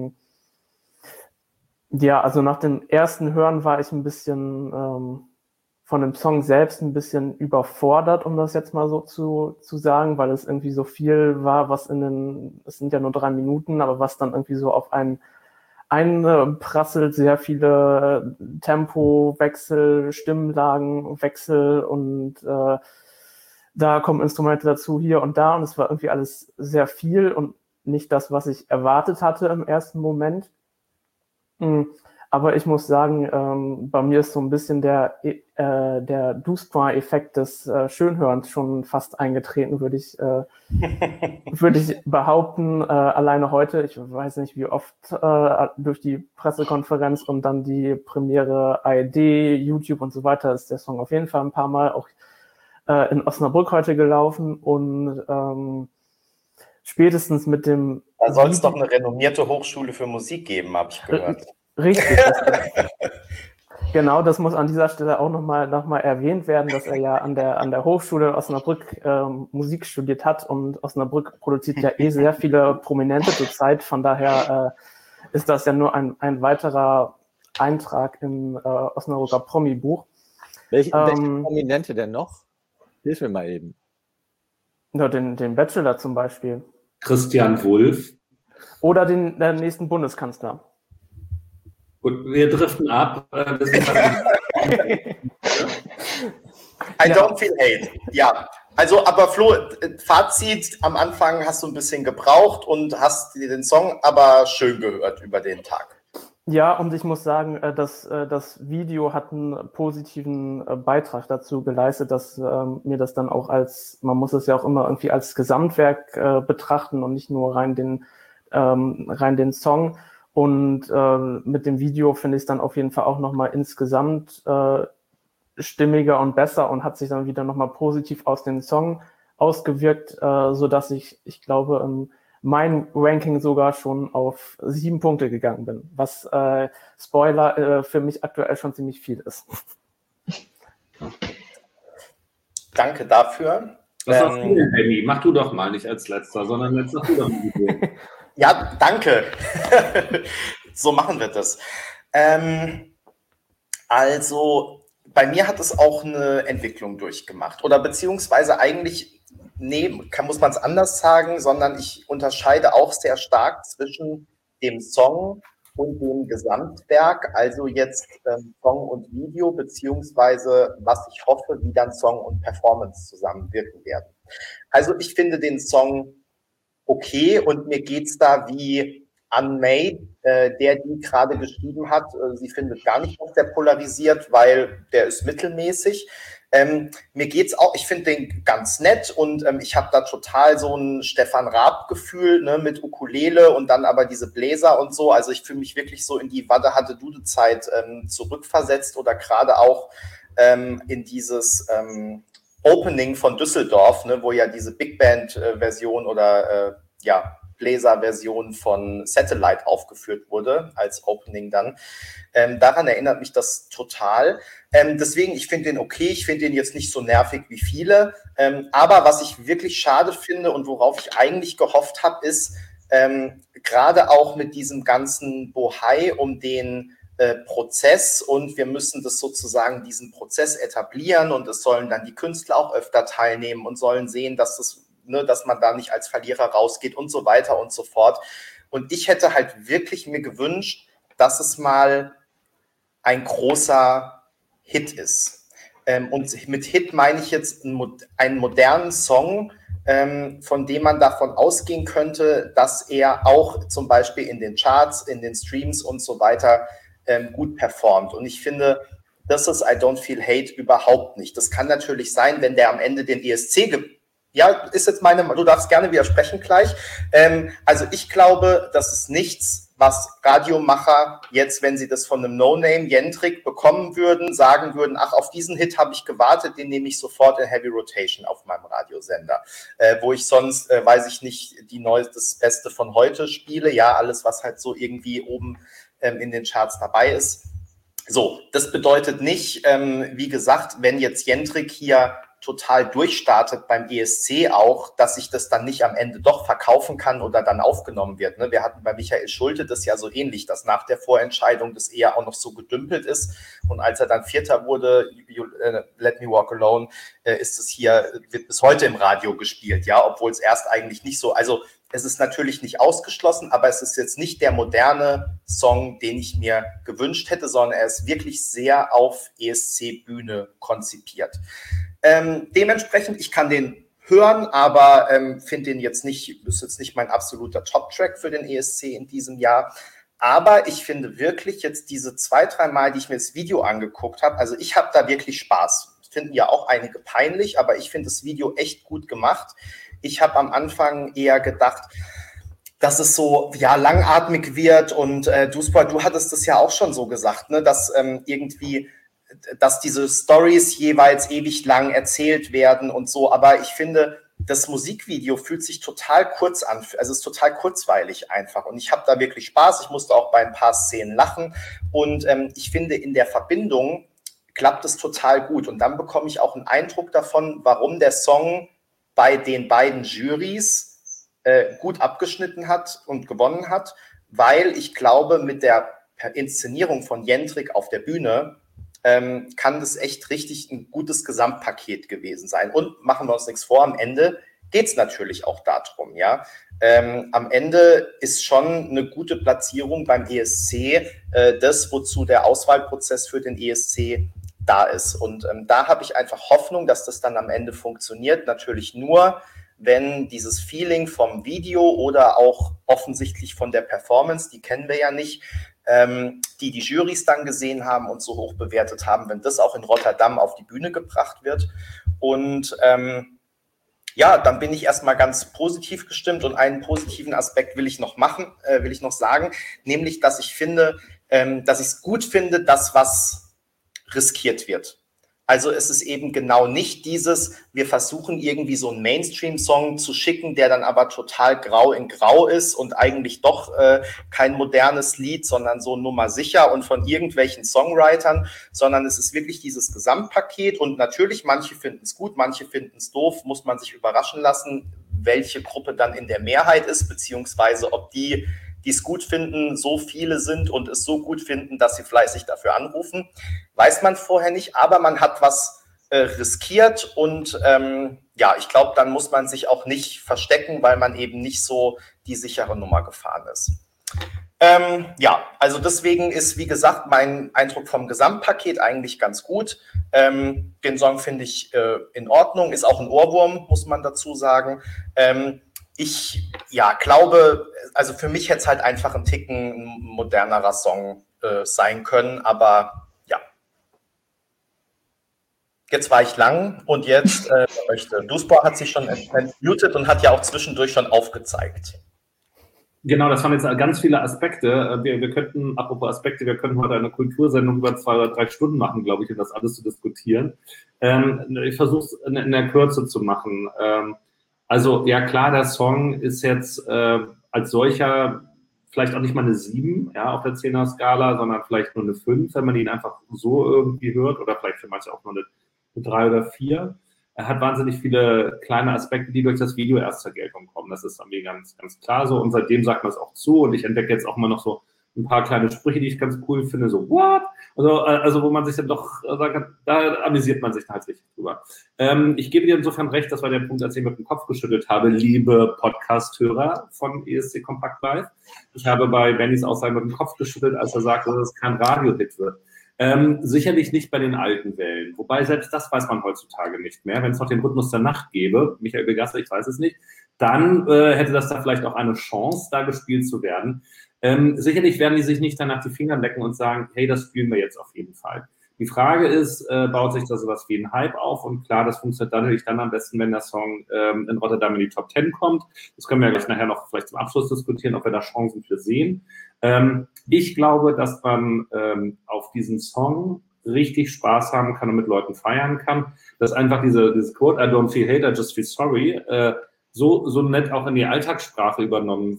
also nach dem ersten Hören war ich ein bisschen von dem Song selbst ein bisschen überfordert, um das jetzt mal so zu sagen, weil es irgendwie so viel war, es sind ja nur 3 Minuten, aber was dann irgendwie so auf einen einprasselt, sehr viele Tempowechsel, Stimmlagenwechsel und da kommen Instrumente dazu, hier und da und es war irgendwie alles sehr viel und nicht das, was ich erwartet hatte im ersten Moment. Aber ich muss sagen, bei mir ist so ein bisschen der Douze-Point-Effekt des Schönhörens schon fast eingetreten, würde ich behaupten. Alleine heute, ich weiß nicht wie oft, durch die Pressekonferenz und dann die Premiere ARD, YouTube und so weiter, ist der Song auf jeden Fall ein paar Mal auch in Osnabrück heute gelaufen. Und spätestens mit dem... Da soll es doch eine renommierte Hochschule für Musik geben, habe ich gehört. Richtig. Genau, das muss an dieser Stelle auch noch mal erwähnt werden, dass er ja an der Hochschule Osnabrück Musik studiert hat, und Osnabrück produziert ja sehr viele Prominente zurzeit. Von daher ist das ja nur ein weiterer Eintrag im Osnabrücker Promi-Buch. Welche Prominente denn noch? Hilf mir mal eben. Ja, den Bachelor zum Beispiel. Christian Wulff. Oder den nächsten Bundeskanzler. Gut, wir driften ab. I don't feel hate. Ja, also aber Flo, Fazit, am Anfang hast du ein bisschen gebraucht und hast dir den Song aber schön gehört über den Tag. Ja, und ich muss sagen, dass das Video hat einen positiven Beitrag dazu geleistet, dass mir das dann auch man muss es ja auch immer irgendwie als Gesamtwerk betrachten und nicht nur rein den Song. Und mit dem Video finde ich es dann auf jeden Fall auch nochmal insgesamt stimmiger und besser und hat sich dann wieder nochmal positiv aus dem Song ausgewirkt, sodass ich glaube, mein Ranking sogar schon auf 7 Punkte gegangen bin, was Spoiler für mich aktuell schon ziemlich viel ist. Danke dafür. Was hast du denn, Benny? Mach du doch mal, nicht als Letzter, sondern jetzt mach du doch ein Video. Ja, danke. So machen wir das. Also, bei mir hat es auch eine Entwicklung durchgemacht. Oder beziehungsweise eigentlich, muss man es anders sagen, sondern ich unterscheide auch sehr stark zwischen dem Song und dem Gesamtwerk. Also jetzt Song und Video, beziehungsweise was ich hoffe, wie dann Song und Performance zusammenwirken werden. Also ich finde den Song okay, und mir geht's da wie Anne-May, die gerade geschrieben hat. Sie findet gar nicht, dass der polarisiert, weil der ist mittelmäßig. Mir geht's auch, ich finde den ganz nett, und ich habe da total so ein Stefan Raab-Gefühl, ne, mit Ukulele und dann aber diese Bläser und so. Also ich fühle mich wirklich so in die Wadde-Hatte-Dude-Zeit zurückversetzt, oder gerade auch in dieses Opening von Düsseldorf, ne, wo ja diese Big Band-Version oder Bläser-Version von Satellite aufgeführt wurde, als Opening dann. Daran erinnert mich das total. Deswegen, ich finde den okay, ich finde den jetzt nicht so nervig wie viele. Aber was ich wirklich schade finde und worauf ich eigentlich gehofft habe, ist, gerade auch mit diesem ganzen Bohai um den Prozess, und wir müssen das sozusagen, diesen Prozess etablieren, und es sollen dann die Künstler auch öfter teilnehmen und sollen sehen, dass man da nicht als Verlierer rausgeht und so weiter und so fort. Und ich hätte halt wirklich mir gewünscht, dass es mal ein großer Hit ist. Und mit Hit meine ich jetzt einen modernen Song, von dem man davon ausgehen könnte, dass er auch zum Beispiel in den Charts, in den Streams und so weiter gut performt. Und ich finde, das ist I Don't Feel Hate überhaupt nicht. Das kann natürlich sein, wenn der am Ende den ESC ist jetzt du darfst gerne widersprechen gleich. Also ich glaube, das ist nichts, was Radiomacher jetzt, wenn sie das von einem No-Name Jendrik bekommen würden, sagen würden, ach, auf diesen Hit habe ich gewartet, den nehme ich sofort in Heavy Rotation auf meinem Radiosender. Wo ich sonst, weiß ich nicht, das Beste von heute spiele, ja, alles, was halt so irgendwie oben in den Charts dabei ist. So, das bedeutet nicht, wie gesagt, wenn jetzt Jendrik hier total durchstartet beim ESC auch, dass sich das dann nicht am Ende doch verkaufen kann oder dann aufgenommen wird. Ne? Wir hatten bei Michael Schulte das ja so ähnlich, dass nach der Vorentscheidung das eher auch noch so gedümpelt ist, und als er dann Vierter wurde, Let Me Walk Alone, wird bis heute im Radio gespielt, ja, obwohl es erst eigentlich nicht so, also es ist natürlich nicht ausgeschlossen, aber es ist jetzt nicht der moderne Song, den ich mir gewünscht hätte, sondern er ist wirklich sehr auf ESC-Bühne konzipiert. Dementsprechend, ich kann den hören, aber finde den ist jetzt nicht mein absoluter Top-Track für den ESC in diesem Jahr. Aber ich finde wirklich jetzt diese 2-3 Mal, die ich mir das Video angeguckt habe, also ich habe da wirklich Spaß. Finden ja auch einige peinlich, aber ich finde das Video echt gut gemacht. Ich habe am Anfang eher gedacht, dass es so langatmig wird und du hattest das ja auch schon so gesagt, ne, dass dass diese Stories jeweils ewig lang erzählt werden und so, aber ich finde, das Musikvideo fühlt sich total kurz an, also es ist total kurzweilig einfach und ich habe da wirklich Spaß, ich musste auch bei ein paar Szenen lachen und ich finde, in der Verbindung klappt es total gut und dann bekomme ich auch einen Eindruck davon, warum der Song bei den beiden Jurys gut abgeschnitten hat und gewonnen hat, weil ich glaube, mit der Inszenierung von Jendrik auf der Bühne kann das echt richtig ein gutes Gesamtpaket gewesen sein. Und machen wir uns nichts vor, am Ende geht es natürlich auch darum, ja. Am Ende ist schon eine gute Platzierung beim ESC das, wozu der Auswahlprozess für den ESC da ist. Und da habe ich einfach Hoffnung, dass das dann am Ende funktioniert. Natürlich nur, wenn dieses Feeling vom Video oder auch offensichtlich von der Performance, die kennen wir ja nicht, die Jurys dann gesehen haben und so hoch bewertet haben, wenn das auch in Rotterdam auf die Bühne gebracht wird. Und dann bin ich erstmal ganz positiv gestimmt und einen positiven Aspekt will ich noch sagen, nämlich, dass ich finde, dass ich es gut finde, dass was riskiert wird. Also es ist eben genau nicht dieses, wir versuchen irgendwie so einen Mainstream-Song zu schicken, der dann aber total grau in grau ist und eigentlich doch kein modernes Lied, sondern so Nummer sicher und von irgendwelchen Songwritern, sondern es ist wirklich dieses Gesamtpaket und natürlich, manche finden es gut, manche finden es doof, muss man sich überraschen lassen, welche Gruppe dann in der Mehrheit ist, beziehungsweise ob die es gut finden, so viele sind und es so gut finden, dass sie fleißig dafür anrufen, weiß man vorher nicht, aber man hat was riskiert und ich glaube, dann muss man sich auch nicht verstecken, weil man eben nicht so die sichere Nummer gefahren ist. Also deswegen ist, wie gesagt, mein Eindruck vom Gesamtpaket eigentlich ganz gut. Den Song finde ich in Ordnung, ist auch ein Ohrwurm, muss man dazu sagen. Ich glaube, also für mich hätte es halt einfach ein Ticken modernerer Song sein können, aber ja. Jetzt war ich lang und jetzt Duspor hat sich schon entmutet und hat ja auch zwischendurch schon aufgezeigt. Genau, das waren jetzt ganz viele Aspekte. Wir könnten, apropos Aspekte, wir könnten heute eine Kultursendung über 2 oder 3 Stunden machen, glaube ich, um das alles zu diskutieren. Ich versuche es in der Kürze zu machen. Also ja klar, der Song ist jetzt als solcher vielleicht auch nicht mal eine 7 auf der 10er-Skala, sondern vielleicht nur eine 5, wenn man ihn einfach so irgendwie hört oder vielleicht für manche auch nur eine 3 oder 4. Er hat wahnsinnig viele kleine Aspekte, die durch das Video erst zur Geltung kommen. Das ist mir ganz, ganz klar so und seitdem sagt man es auch zu und ich entdecke jetzt auch immer noch so ein paar kleine Sprüche, die ich ganz cool finde, so what? Also wo man sich dann doch sagt, da amüsiert man sich halt richtig drüber. Ich gebe dir insofern recht, das war der Punkt, als ich mit dem Kopf geschüttelt habe, liebe Podcast-Hörer von ESC Kompakt Live. Ich habe bei Bennys Aussagen mit dem Kopf geschüttelt, als er sagte, dass es kein Radio-Hit wird. Sicherlich nicht bei den alten Wellen. Wobei selbst das weiß man heutzutage nicht mehr. Wenn es noch den Rhythmus der Nacht gäbe, Michael Begasser, ich weiß es nicht, dann hätte das da vielleicht auch eine Chance, da gespielt zu werden. Sicherlich werden die sich nicht danach die Finger lecken und sagen, hey, das spielen wir jetzt auf jeden Fall. Die Frage ist, baut sich da sowas wie ein Hype auf? Und klar, das funktioniert natürlich dann am besten, wenn der Song in Rotterdam in die Top 10 kommt. Das können wir ja gleich nachher noch vielleicht zum Abschluss diskutieren, ob wir da Chancen für sehen. Ich glaube, dass man auf diesen Song richtig Spaß haben kann und mit Leuten feiern kann. Dass einfach diese Quote, I don't feel hate, I just feel sorry, so nett auch in die Alltagssprache übernommen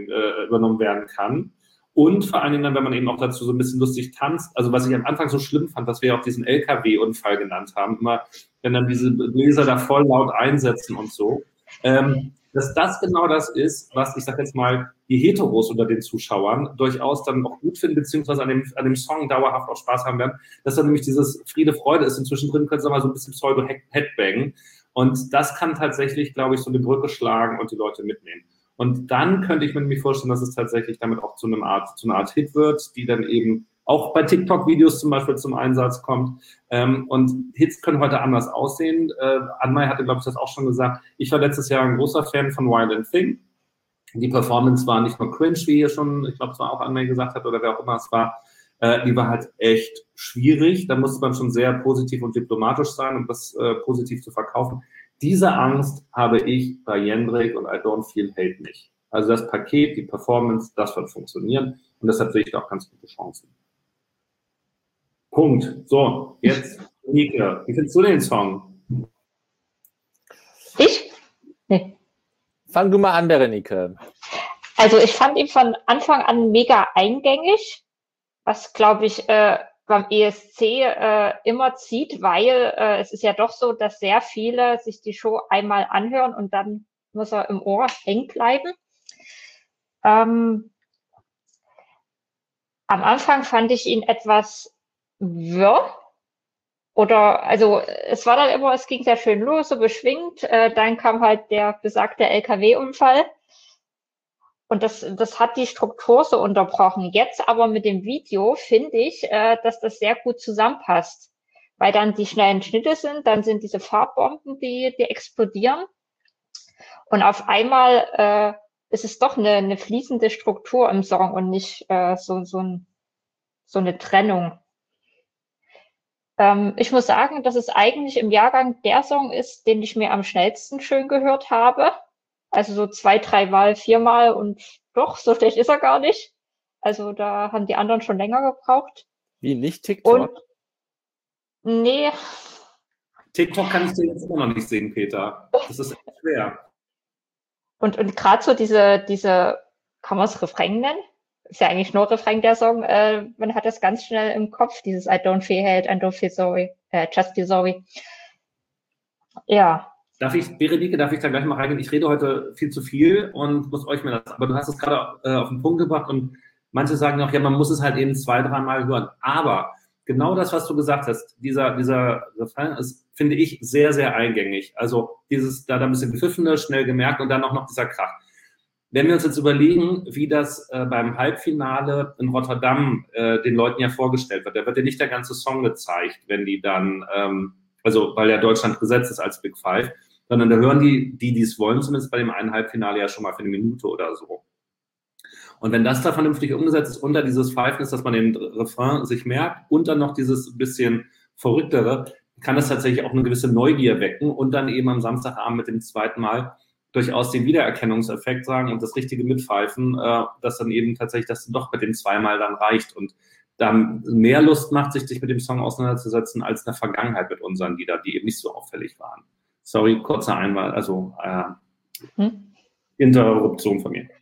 werden kann. Und vor allen Dingen dann, wenn man eben auch dazu so ein bisschen lustig tanzt, also was ich am Anfang so schlimm fand, was wir auch diesen LKW-Unfall genannt haben, immer, wenn dann diese Bläser da voll laut einsetzen und so, dass das genau das ist, was, ich sag jetzt mal, die Heteros unter den Zuschauern durchaus dann auch gut finden, beziehungsweise an dem Song dauerhaft auch Spaß haben werden, dass dann nämlich dieses Friede, Freude ist und zwischendrin können sie mal so ein bisschen Pseudo-Headbangen. Und das kann tatsächlich, glaube ich, so eine Brücke schlagen und die Leute mitnehmen. Und dann könnte ich mir nämlich vorstellen, dass es tatsächlich damit auch zu einer Art Hit wird, die dann eben auch bei TikTok-Videos zum Beispiel zum Einsatz kommt. Und Hits können heute anders aussehen. Anmai hatte, glaube ich, das auch schon gesagt. Ich war letztes Jahr ein großer Fan von Wild and Thing. Die Performance war nicht nur cringe, wie hier schon, ich glaube, es war auch Anne gesagt hat oder wer auch immer es war, die war halt echt schwierig. Da musste man schon sehr positiv und diplomatisch sein, um das positiv zu verkaufen. Diese Angst habe ich bei Jendrik und I Don't Feel Hate nicht. Also das Paket, die Performance, das wird funktionieren und deshalb sehe ich da auch ganz gute Chancen. Punkt. So, jetzt Nike. Wie findest du den Song? Ich? Nee. Fang du mal an, Berenike. Also ich fand ihn von Anfang an mega eingängig, was, glaube ich, beim ESC immer zieht, weil es ist ja doch so, dass sehr viele sich die Show einmal anhören und dann muss er im Ohr hängen bleiben. Am Anfang fand ich ihn etwas wirr. Oder, also es war dann immer, es ging sehr schön los, so beschwingt. Dann kam halt der besagte LKW-Unfall. Und das hat die Struktur so unterbrochen. Jetzt aber mit dem Video finde ich, dass das sehr gut zusammenpasst. Weil dann die schnellen Schnitte sind, dann sind diese Farbbomben, die explodieren. Und auf einmal ist es doch eine fließende Struktur im Song und nicht so eine Trennung. Ich muss sagen, dass es eigentlich im Jahrgang der Song ist, den ich mir am schnellsten schön gehört habe. Also so 2, 3 Mal, 4 Mal und doch, so schlecht ist er gar nicht. Also da haben die anderen schon länger gebraucht. Wie, nicht TikTok? Und nee. TikTok kann ich dir jetzt immer noch nicht sehen, Peter. Das ist echt schwer. Und gerade so diese, kann man es Refrain nennen? Ist ja eigentlich nur Refrain der Song. Man hat das ganz schnell im Kopf, dieses I don't feel hate, I don't feel sorry, just feel sorry. Ja. Berenike, darf ich da gleich mal reingehen? Ich rede heute viel zu viel und muss euch mir das, aber du hast es gerade auf den Punkt gebracht und manche sagen auch, ja, man muss es halt eben 2, 3 Mal hören. Aber genau das, was du gesagt hast, dieser Refrain ist, finde ich, sehr, sehr eingängig. Also dieses, da ein bisschen gepfiffene, schnell gemerkt und dann auch noch dieser Krach. Wenn wir uns jetzt überlegen, wie das beim Halbfinale in Rotterdam den Leuten ja vorgestellt wird, da wird ja nicht der ganze Song gezeigt, wenn die dann, also weil ja Deutschland gesetzt ist als Big Five, sondern da hören die es wollen, zumindest bei dem einen Halbfinale ja schon mal für eine Minute oder so. Und wenn das da vernünftig umgesetzt ist, unter dieses Pfeifen ist, dass man den Refrain sich merkt und dann noch dieses bisschen Verrücktere, kann das tatsächlich auch eine gewisse Neugier wecken und dann eben am Samstagabend mit dem zweiten Mal durchaus den Wiedererkennungseffekt sagen und das richtige Mitpfeifen, dass dann eben tatsächlich das doch mit dem 2-mal dann reicht und dann mehr Lust macht, sich mit dem Song auseinanderzusetzen, als in der Vergangenheit mit unseren Liedern, die eben nicht so auffällig waren. Sorry, kurzer Einwand, also Interruption von mir.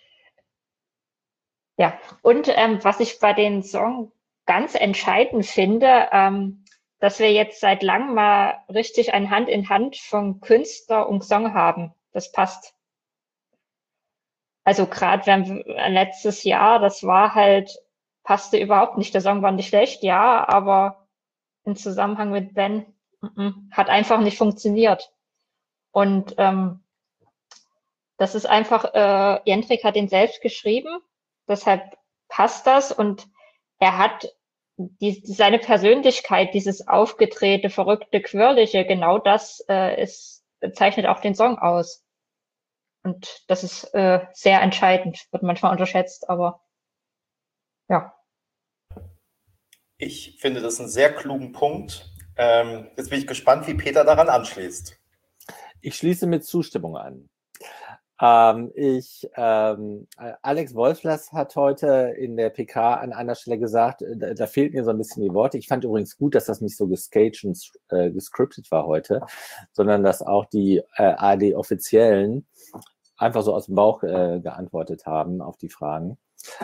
Ja, und was ich bei den Song ganz entscheidend finde, dass wir jetzt seit langem mal richtig ein Hand in Hand von Künstler und Song haben. Das passt. Also gerade wenn letztes Jahr, das war halt, passte überhaupt nicht. Der Song war nicht schlecht, ja, aber im Zusammenhang mit Ben hat einfach nicht funktioniert. Und das ist einfach, Jendrik hat ihn selbst geschrieben, deshalb passt das und er hat seine Persönlichkeit, dieses aufgedrehte, verrückte, quirlige, genau das zeichnet auch den Song aus. Und das ist sehr entscheidend, wird manchmal unterschätzt, aber ja. Ich finde das einen sehr klugen Punkt. Jetzt bin ich gespannt, wie Peter daran anschließt. Ich schließe mit Zustimmung an. Alex Wolflers hat heute in der PK an einer Stelle gesagt, da fehlten mir so ein bisschen die Worte. Ich fand übrigens gut, dass das nicht so gestaged und gescriptet war heute, sondern dass auch die ARD-Offiziellen einfach so aus dem Bauch geantwortet haben auf die Fragen.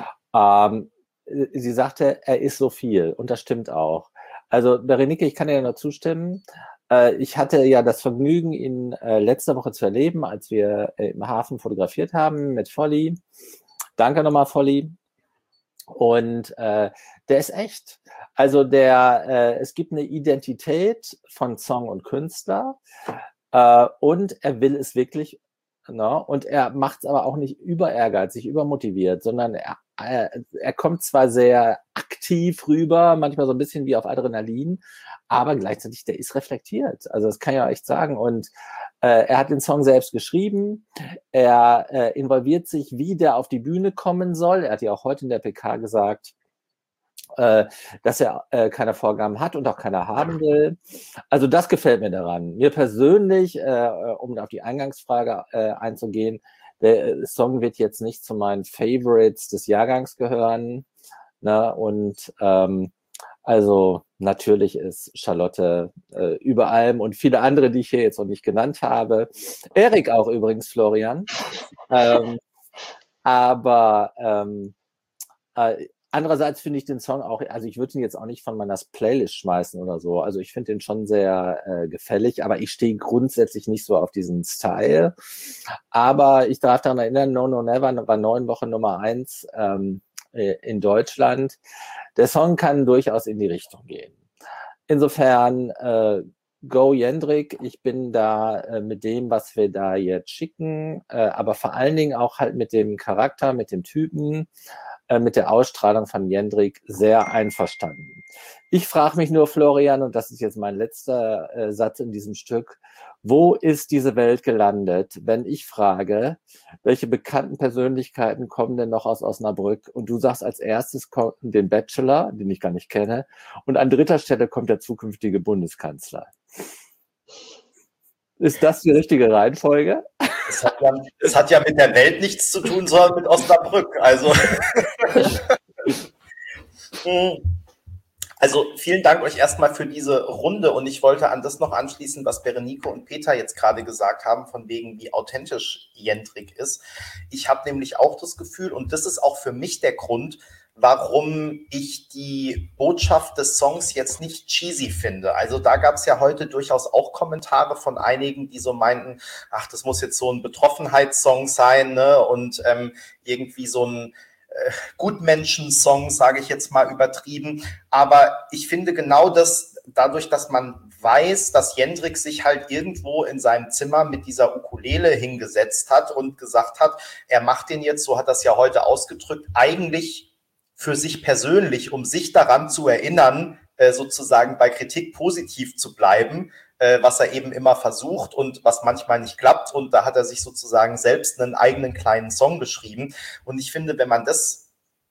Sie sagte, er ist so viel und das stimmt auch. Also Berenike, ich kann dir nur zustimmen. Ich hatte ja das Vergnügen, ihn letzte Woche zu erleben, als wir im Hafen fotografiert haben mit Volli. Danke nochmal, Volli. Und der ist echt. Also es gibt eine Identität von Song und Künstler und er will es wirklich. No? Und er macht es aber auch nicht über ehrgeizig, übermotiviert, sondern er kommt zwar sehr aktiv rüber, manchmal so ein bisschen wie auf Adrenalin, aber gleichzeitig, der ist reflektiert. Also das kann ich ja echt sagen. Und Er hat den Song selbst geschrieben. Er involviert sich, wie der auf die Bühne kommen soll. Er hat ja auch heute in der PK gesagt, dass er keine Vorgaben hat und auch keine haben will. Also das gefällt mir daran. Mir persönlich, um auf die Eingangsfrage einzugehen, der Song wird jetzt nicht zu meinen Favorites des Jahrgangs gehören. Ne? Und also natürlich ist Charlotte über allem und viele andere, die ich hier jetzt noch nicht genannt habe. Erik auch übrigens, Florian. Andererseits finde ich den Song auch, also ich würde ihn jetzt auch nicht von meiner Playlist schmeißen oder so. Also ich finde den schon sehr gefällig, aber ich stehe grundsätzlich nicht so auf diesen Style. Aber ich darf daran erinnern, No No Never war 9 Wochen Nummer 1 in Deutschland. Der Song kann durchaus in die Richtung gehen. Insofern, go Jendrik, ich bin da mit dem, was wir da jetzt schicken, aber vor allen Dingen auch halt mit dem Charakter, mit dem Typen, mit der Ausstrahlung von Jendrik sehr einverstanden. Ich frage mich nur, Florian, und das ist jetzt mein letzter Satz in diesem Stück, wo ist diese Welt gelandet, wenn ich frage, welche bekannten Persönlichkeiten kommen denn noch aus Osnabrück? Und du sagst als erstes kommt den Bachelor, den ich gar nicht kenne, und an dritter Stelle kommt der zukünftige Bundeskanzler. Ist das die richtige Reihenfolge? Es hat ja mit der Welt nichts zu tun, sondern mit Osnabrück. Also vielen Dank euch erstmal für diese Runde und ich wollte an das noch anschließen, was Berenike und Peter jetzt gerade gesagt haben, von wegen wie authentisch Jendrik ist. Ich habe nämlich auch das Gefühl, und das ist auch für mich der Grund, warum ich die Botschaft des Songs jetzt nicht cheesy finde. Also da gab es ja heute durchaus auch Kommentare von einigen, die so meinten, ach, das muss jetzt so ein Betroffenheitssong sein, ne? Und irgendwie so ein Gutmenschen-Song, sage ich jetzt mal übertrieben. Aber ich finde genau das, dadurch, dass man weiß, dass Jendrik sich halt irgendwo in seinem Zimmer mit dieser Ukulele hingesetzt hat und gesagt hat, er macht den jetzt, so hat er es ja heute ausgedrückt, eigentlich für sich persönlich, um sich daran zu erinnern, sozusagen bei Kritik positiv zu bleiben, was er eben immer versucht und was manchmal nicht klappt. Und da hat er sich sozusagen selbst einen eigenen kleinen Song geschrieben. Und ich finde, wenn man das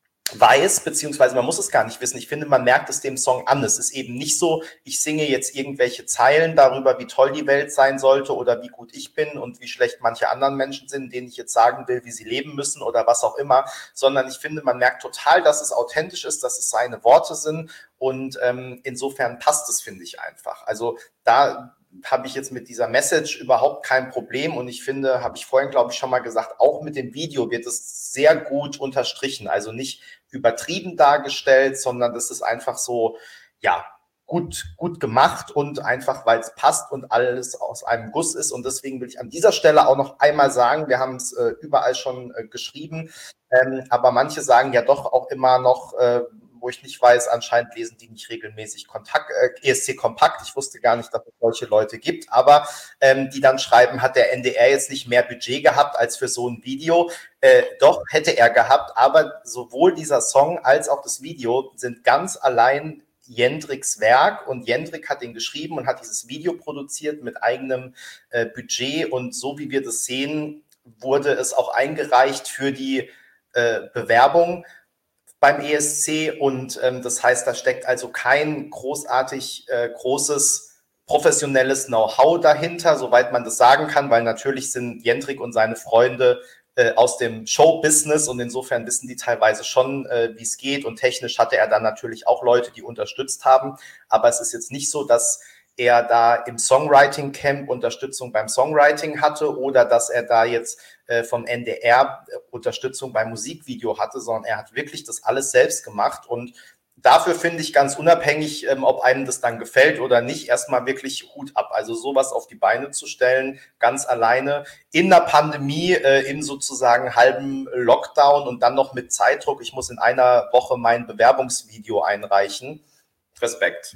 weiß, beziehungsweise man muss es gar nicht wissen, ich finde, man merkt es dem Song an. Es ist eben nicht so, ich singe jetzt irgendwelche Zeilen darüber, wie toll die Welt sein sollte oder wie gut ich bin und wie schlecht manche anderen Menschen sind, denen ich jetzt sagen will, wie sie leben müssen oder was auch immer, sondern ich finde, man merkt total, dass es authentisch ist, dass es seine Worte sind und insofern passt es, finde ich einfach. Also da habe ich jetzt mit dieser Message überhaupt kein Problem und ich finde, habe ich vorhin, glaube ich, schon mal gesagt, auch mit dem Video wird es sehr gut unterstrichen, also nicht übertrieben dargestellt, sondern das ist einfach so, ja, gut gemacht und einfach, weil es passt und alles aus einem Guss ist und deswegen will ich an dieser Stelle auch noch einmal sagen, wir haben es überall schon geschrieben, aber manche sagen ja doch auch immer noch, wo ich nicht weiß, anscheinend lesen die nicht regelmäßig ESC Kompakt. Ich wusste gar nicht, dass es solche Leute gibt, aber die dann schreiben, hat der NDR jetzt nicht mehr Budget gehabt als für so ein Video? Doch, hätte er gehabt, aber sowohl dieser Song als auch das Video sind ganz allein Jendriks Werk und Jendrik hat ihn geschrieben und hat dieses Video produziert mit eigenem Budget und so wie wir das sehen, wurde es auch eingereicht für die Bewerbung beim ESC und das heißt, da steckt also kein großartig großes professionelles Know-how dahinter, soweit man das sagen kann, weil natürlich sind Jendrik und seine Freunde aus dem Show-Business und insofern wissen die teilweise schon, wie es geht und technisch hatte er dann natürlich auch Leute, die unterstützt haben, aber es ist jetzt nicht so, dass er da im Songwriting-Camp Unterstützung beim Songwriting hatte oder dass er da jetzt vom NDR Unterstützung beim Musikvideo hatte, sondern er hat wirklich das alles selbst gemacht und dafür finde ich ganz unabhängig, ob einem das dann gefällt oder nicht, erstmal wirklich Hut ab. Also sowas auf die Beine zu stellen, ganz alleine in der Pandemie, im sozusagen halben Lockdown und dann noch mit Zeitdruck. Ich muss in einer Woche mein Bewerbungsvideo einreichen. Respekt.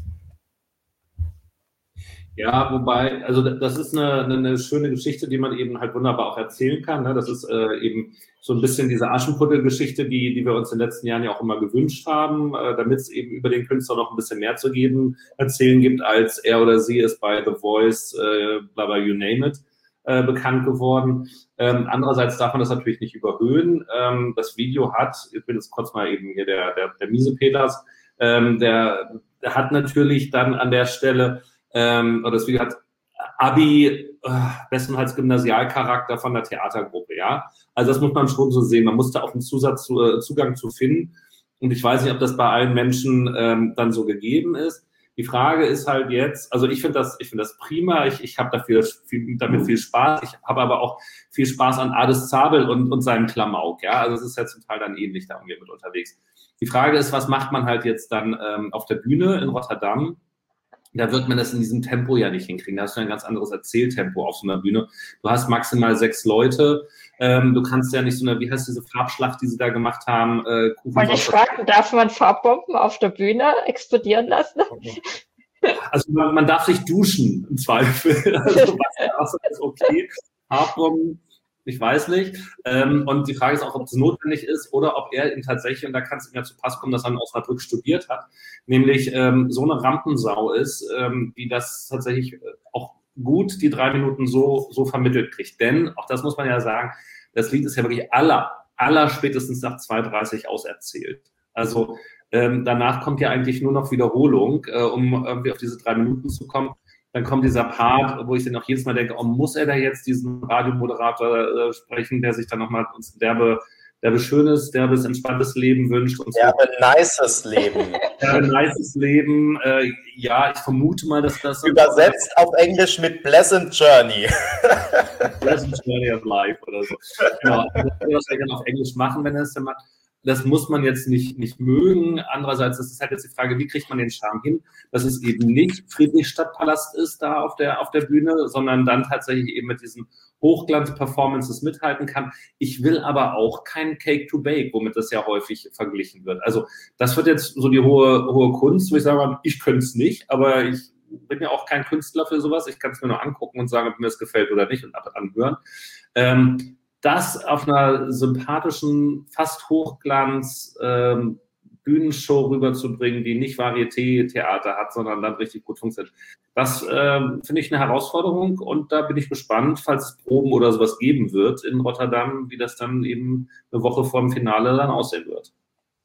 Ja, wobei, also das ist eine schöne Geschichte, die man eben halt wunderbar auch erzählen kann. Ne? Das ist eben so ein bisschen diese Aschenputtel-Geschichte, die wir uns in den letzten Jahren ja auch immer gewünscht haben, damit es eben über den Künstler noch ein bisschen mehr zu erzählen gibt, als er oder sie es bei The Voice, bla bla, you name it, bekannt geworden. Andererseits darf man das natürlich nicht überhöhen. Das Video hat, ich bin jetzt kurz mal eben hier der miese Peters, der hat natürlich dann an der Stelle, oder das Video hat Abi, bestenfalls Gymnasialcharakter von der Theatergruppe, ja. Also das muss man schon so sehen. Man muss da auch einen Zugang zu finden. Und ich weiß nicht, ob das bei allen Menschen dann so gegeben ist. Die Frage ist halt jetzt, also ich finde das prima, ich habe damit viel Spaß, ich habe aber auch viel Spaß an Ades Zabel und seinem Klamauk, ja, also es ist ja zum Teil dann ähnlich, da irgendwie mit unterwegs. Die Frage ist, was macht man halt jetzt dann auf der Bühne in Rotterdam? Da wird man das in diesem Tempo ja nicht hinkriegen. Da hast du ein ganz anderes Erzähltempo auf so einer Bühne. Du hast maximal 6 Leute. Du kannst ja nicht so eine, wie heißt diese Farbschlacht, die sie da gemacht haben? Und ich frage, darf man Farbbomben auf der Bühne explodieren lassen? Also man darf sich duschen, im Zweifel. Also Wasser ist okay. Farbbomben, ich weiß nicht. Und die Frage ist auch, ob es notwendig ist oder ob er ihm tatsächlich, und da kann es ihm ja zu Pass kommen, dass er in Osnabrück studiert hat, nämlich so eine Rampensau ist, die das tatsächlich auch gut die 3 Minuten so vermittelt kriegt. Denn, auch das muss man ja sagen, das Lied ist ja wirklich aller spätestens nach 2:30 auserzählt. Also danach kommt ja eigentlich nur noch Wiederholung, um irgendwie auf diese 3 Minuten zu kommen. Dann kommt dieser Part, wo ich dann auch jedes Mal denke, oh, muss er da jetzt diesen Radiomoderator sprechen, der sich dann nochmal uns derbe schönes, derbes, entspanntes Leben wünscht. Und derbe nices Leben. Derbe nices Leben. Ja, ich vermute mal, dass das... Übersetzt auf Englisch mit Pleasant Journey. Pleasant Journey of Life oder so. Genau, das will er dann auf Englisch machen, wenn er es dann macht. Das muss man jetzt nicht mögen. Andererseits ist es halt jetzt die Frage, wie kriegt man den Charme hin, dass es eben nicht Friedrichstadtpalast ist da auf der Bühne, sondern dann tatsächlich eben mit diesen Hochglanz-Performances mithalten kann. Ich will aber auch kein Cake to Bake, womit das ja häufig verglichen wird. Also das wird jetzt so die hohe Kunst, wo ich sage, ich könnte es nicht, aber ich bin ja auch kein Künstler für sowas. Ich kann es mir nur angucken und sagen, ob mir es gefällt oder nicht und anhören. Das auf einer sympathischen, fast Hochglanz Bühnenshow rüberzubringen, die nicht Varieté-Theater hat, sondern dann richtig gut funktioniert. Das finde ich eine Herausforderung und da bin ich gespannt, falls es Proben oder sowas geben wird in Rotterdam, wie das dann eben eine Woche vor dem Finale dann aussehen wird.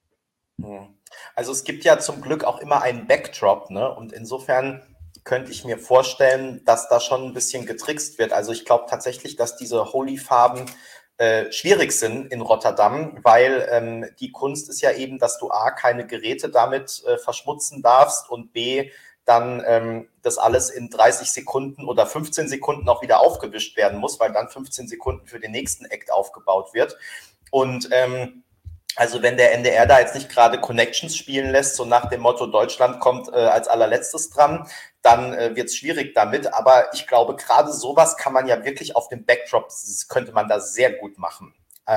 Also es gibt ja zum Glück auch immer einen Backdrop, ne? Und insofern könnte ich mir vorstellen, dass da schon ein bisschen getrickst wird. Also ich glaube tatsächlich, dass diese Holy-Farben schwierig sind in Rotterdam, weil die Kunst ist ja eben, dass du A, keine Geräte damit verschmutzen darfst und B, dann das alles in 30 Sekunden oder 15 Sekunden auch wieder aufgewischt werden muss, weil dann 15 Sekunden für den nächsten Act aufgebaut wird. Und also wenn der NDR da jetzt nicht gerade Connections spielen lässt, so nach dem Motto, Deutschland kommt als allerletztes dran, dann wird es schwierig damit. Aber ich glaube, gerade sowas kann man ja wirklich auf dem Backdrop, könnte man da sehr gut machen.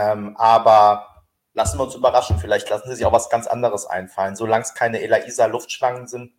Aber lassen wir uns überraschen, vielleicht lassen Sie sich auch was ganz anderes einfallen, solange es keine Elaisa-Luftschlangen sind.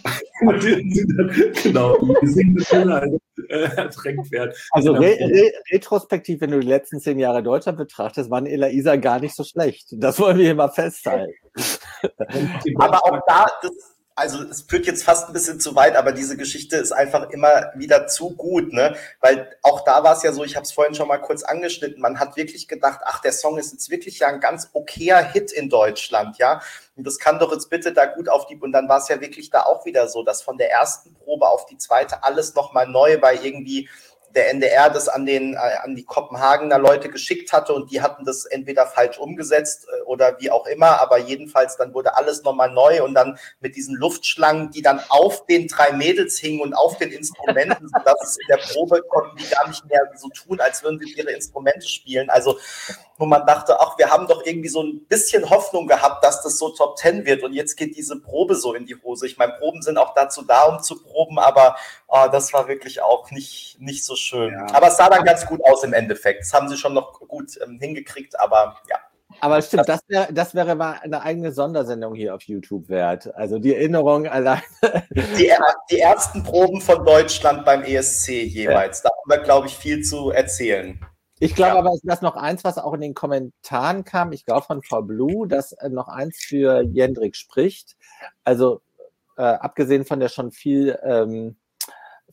Genau, die sind ertränkt werden. Also retrospektiv, wenn du die letzten 10 Jahre Deutschland betrachtest, waren Elaisa gar nicht so schlecht. Das wollen wir hier mal festhalten. Aber auch da, also es führt jetzt fast ein bisschen zu weit, aber diese Geschichte ist einfach immer wieder zu gut, ne? Weil auch da war es ja so, ich habe es vorhin schon mal kurz angeschnitten, man hat wirklich gedacht, ach, der Song ist jetzt wirklich ja ein ganz okayer Hit in Deutschland, ja? Und das kann doch jetzt bitte da gut auf die, und dann war es ja wirklich da auch wieder so, dass von der ersten Probe auf die zweite alles nochmal neu, weil irgendwie der NDR das an die Kopenhagener Leute geschickt hatte und die hatten das entweder falsch umgesetzt oder wie auch immer, aber jedenfalls dann wurde alles nochmal neu und dann mit diesen Luftschlangen, die dann auf den 3 Mädels hingen und auf den Instrumenten, sodass es in der Probe konnten die gar nicht mehr so tun, als würden sie ihre Instrumente spielen. Also wo man dachte, ach, wir haben doch irgendwie so ein bisschen Hoffnung gehabt, dass das so Top 10 wird und jetzt geht diese Probe so in die Hose. Ich meine, Proben sind auch dazu da, um zu proben, aber das war wirklich auch nicht so schön. Ja. Aber es sah dann ganz gut aus im Endeffekt. Das haben sie schon noch gut hingekriegt, aber ja. Aber stimmt, das wäre mal eine eigene Sondersendung hier auf YouTube wert. Also die Erinnerung allein. Die ersten Proben von Deutschland beim ESC jeweils. Ja. Da haben wir, glaube ich, viel zu erzählen. Ich glaube aber, ist das noch eins, was auch in den Kommentaren kam, ich glaube von Frau Blue, dass noch eins für Jendrik spricht. Also abgesehen von der schon viel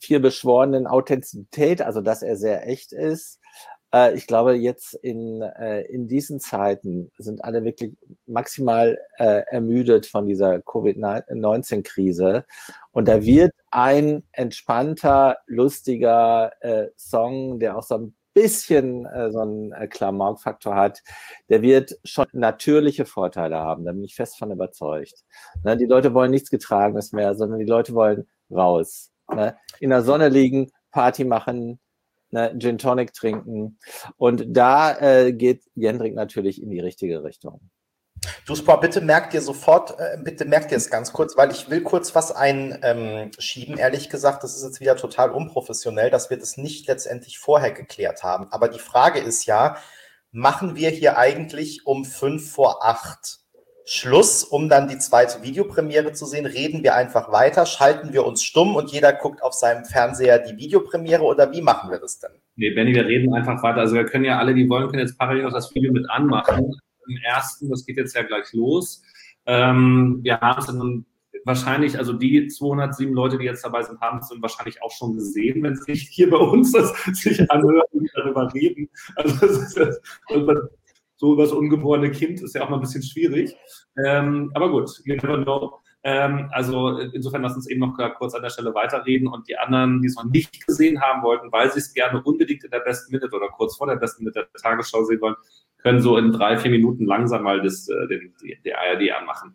viel beschworenen Authentizität, also dass er sehr echt ist. Ich glaube, jetzt in diesen Zeiten sind alle wirklich maximal ermüdet von dieser Covid-19-Krise. Und da wird ein entspannter, lustiger Song, der auch so ein bisschen so einen Klamauk-Faktor hat, der wird schon natürliche Vorteile haben. Da bin ich fest von überzeugt. Ne, die Leute wollen nichts Getragenes mehr, sondern die Leute wollen raus. Ne? In der Sonne liegen, Party machen, ne, Gin Tonic trinken. Und da geht Jendrik natürlich in die richtige Richtung. Duspor, bitte merkt ihr es ganz kurz, weil ich will kurz was einschieben. Ehrlich gesagt, das ist jetzt wieder total unprofessionell, dass wir das nicht letztendlich vorher geklärt haben. Aber die Frage ist ja, machen wir hier eigentlich um 7:55 Schluss, um dann die zweite Videopremiere zu sehen? Reden wir einfach weiter? Schalten wir uns stumm und jeder guckt auf seinem Fernseher die Videopremiere oder wie machen wir das denn? Nee, Benni, wir reden einfach weiter. Also wir können ja alle, die wollen, können jetzt parallel auch das Video mit anmachen. Im ersten, das geht jetzt ja gleich los. Wir haben es dann wahrscheinlich, also die 207 Leute, die jetzt dabei sind, haben es dann wahrscheinlich auch schon gesehen, wenn sie hier bei uns das sich anhören und darüber reden. Also das ist jetzt, so das ungeborene Kind ist ja auch mal ein bisschen schwierig. Aber gut, you never know. Also insofern lass uns eben noch kurz an der Stelle weiterreden und die anderen, die es noch nicht gesehen haben wollten, weil sie es gerne unbedingt in der besten Minute oder kurz vor der besten Minute der Tagesschau sehen wollen, können so in 3-4 Minuten langsam mal die ARD anmachen.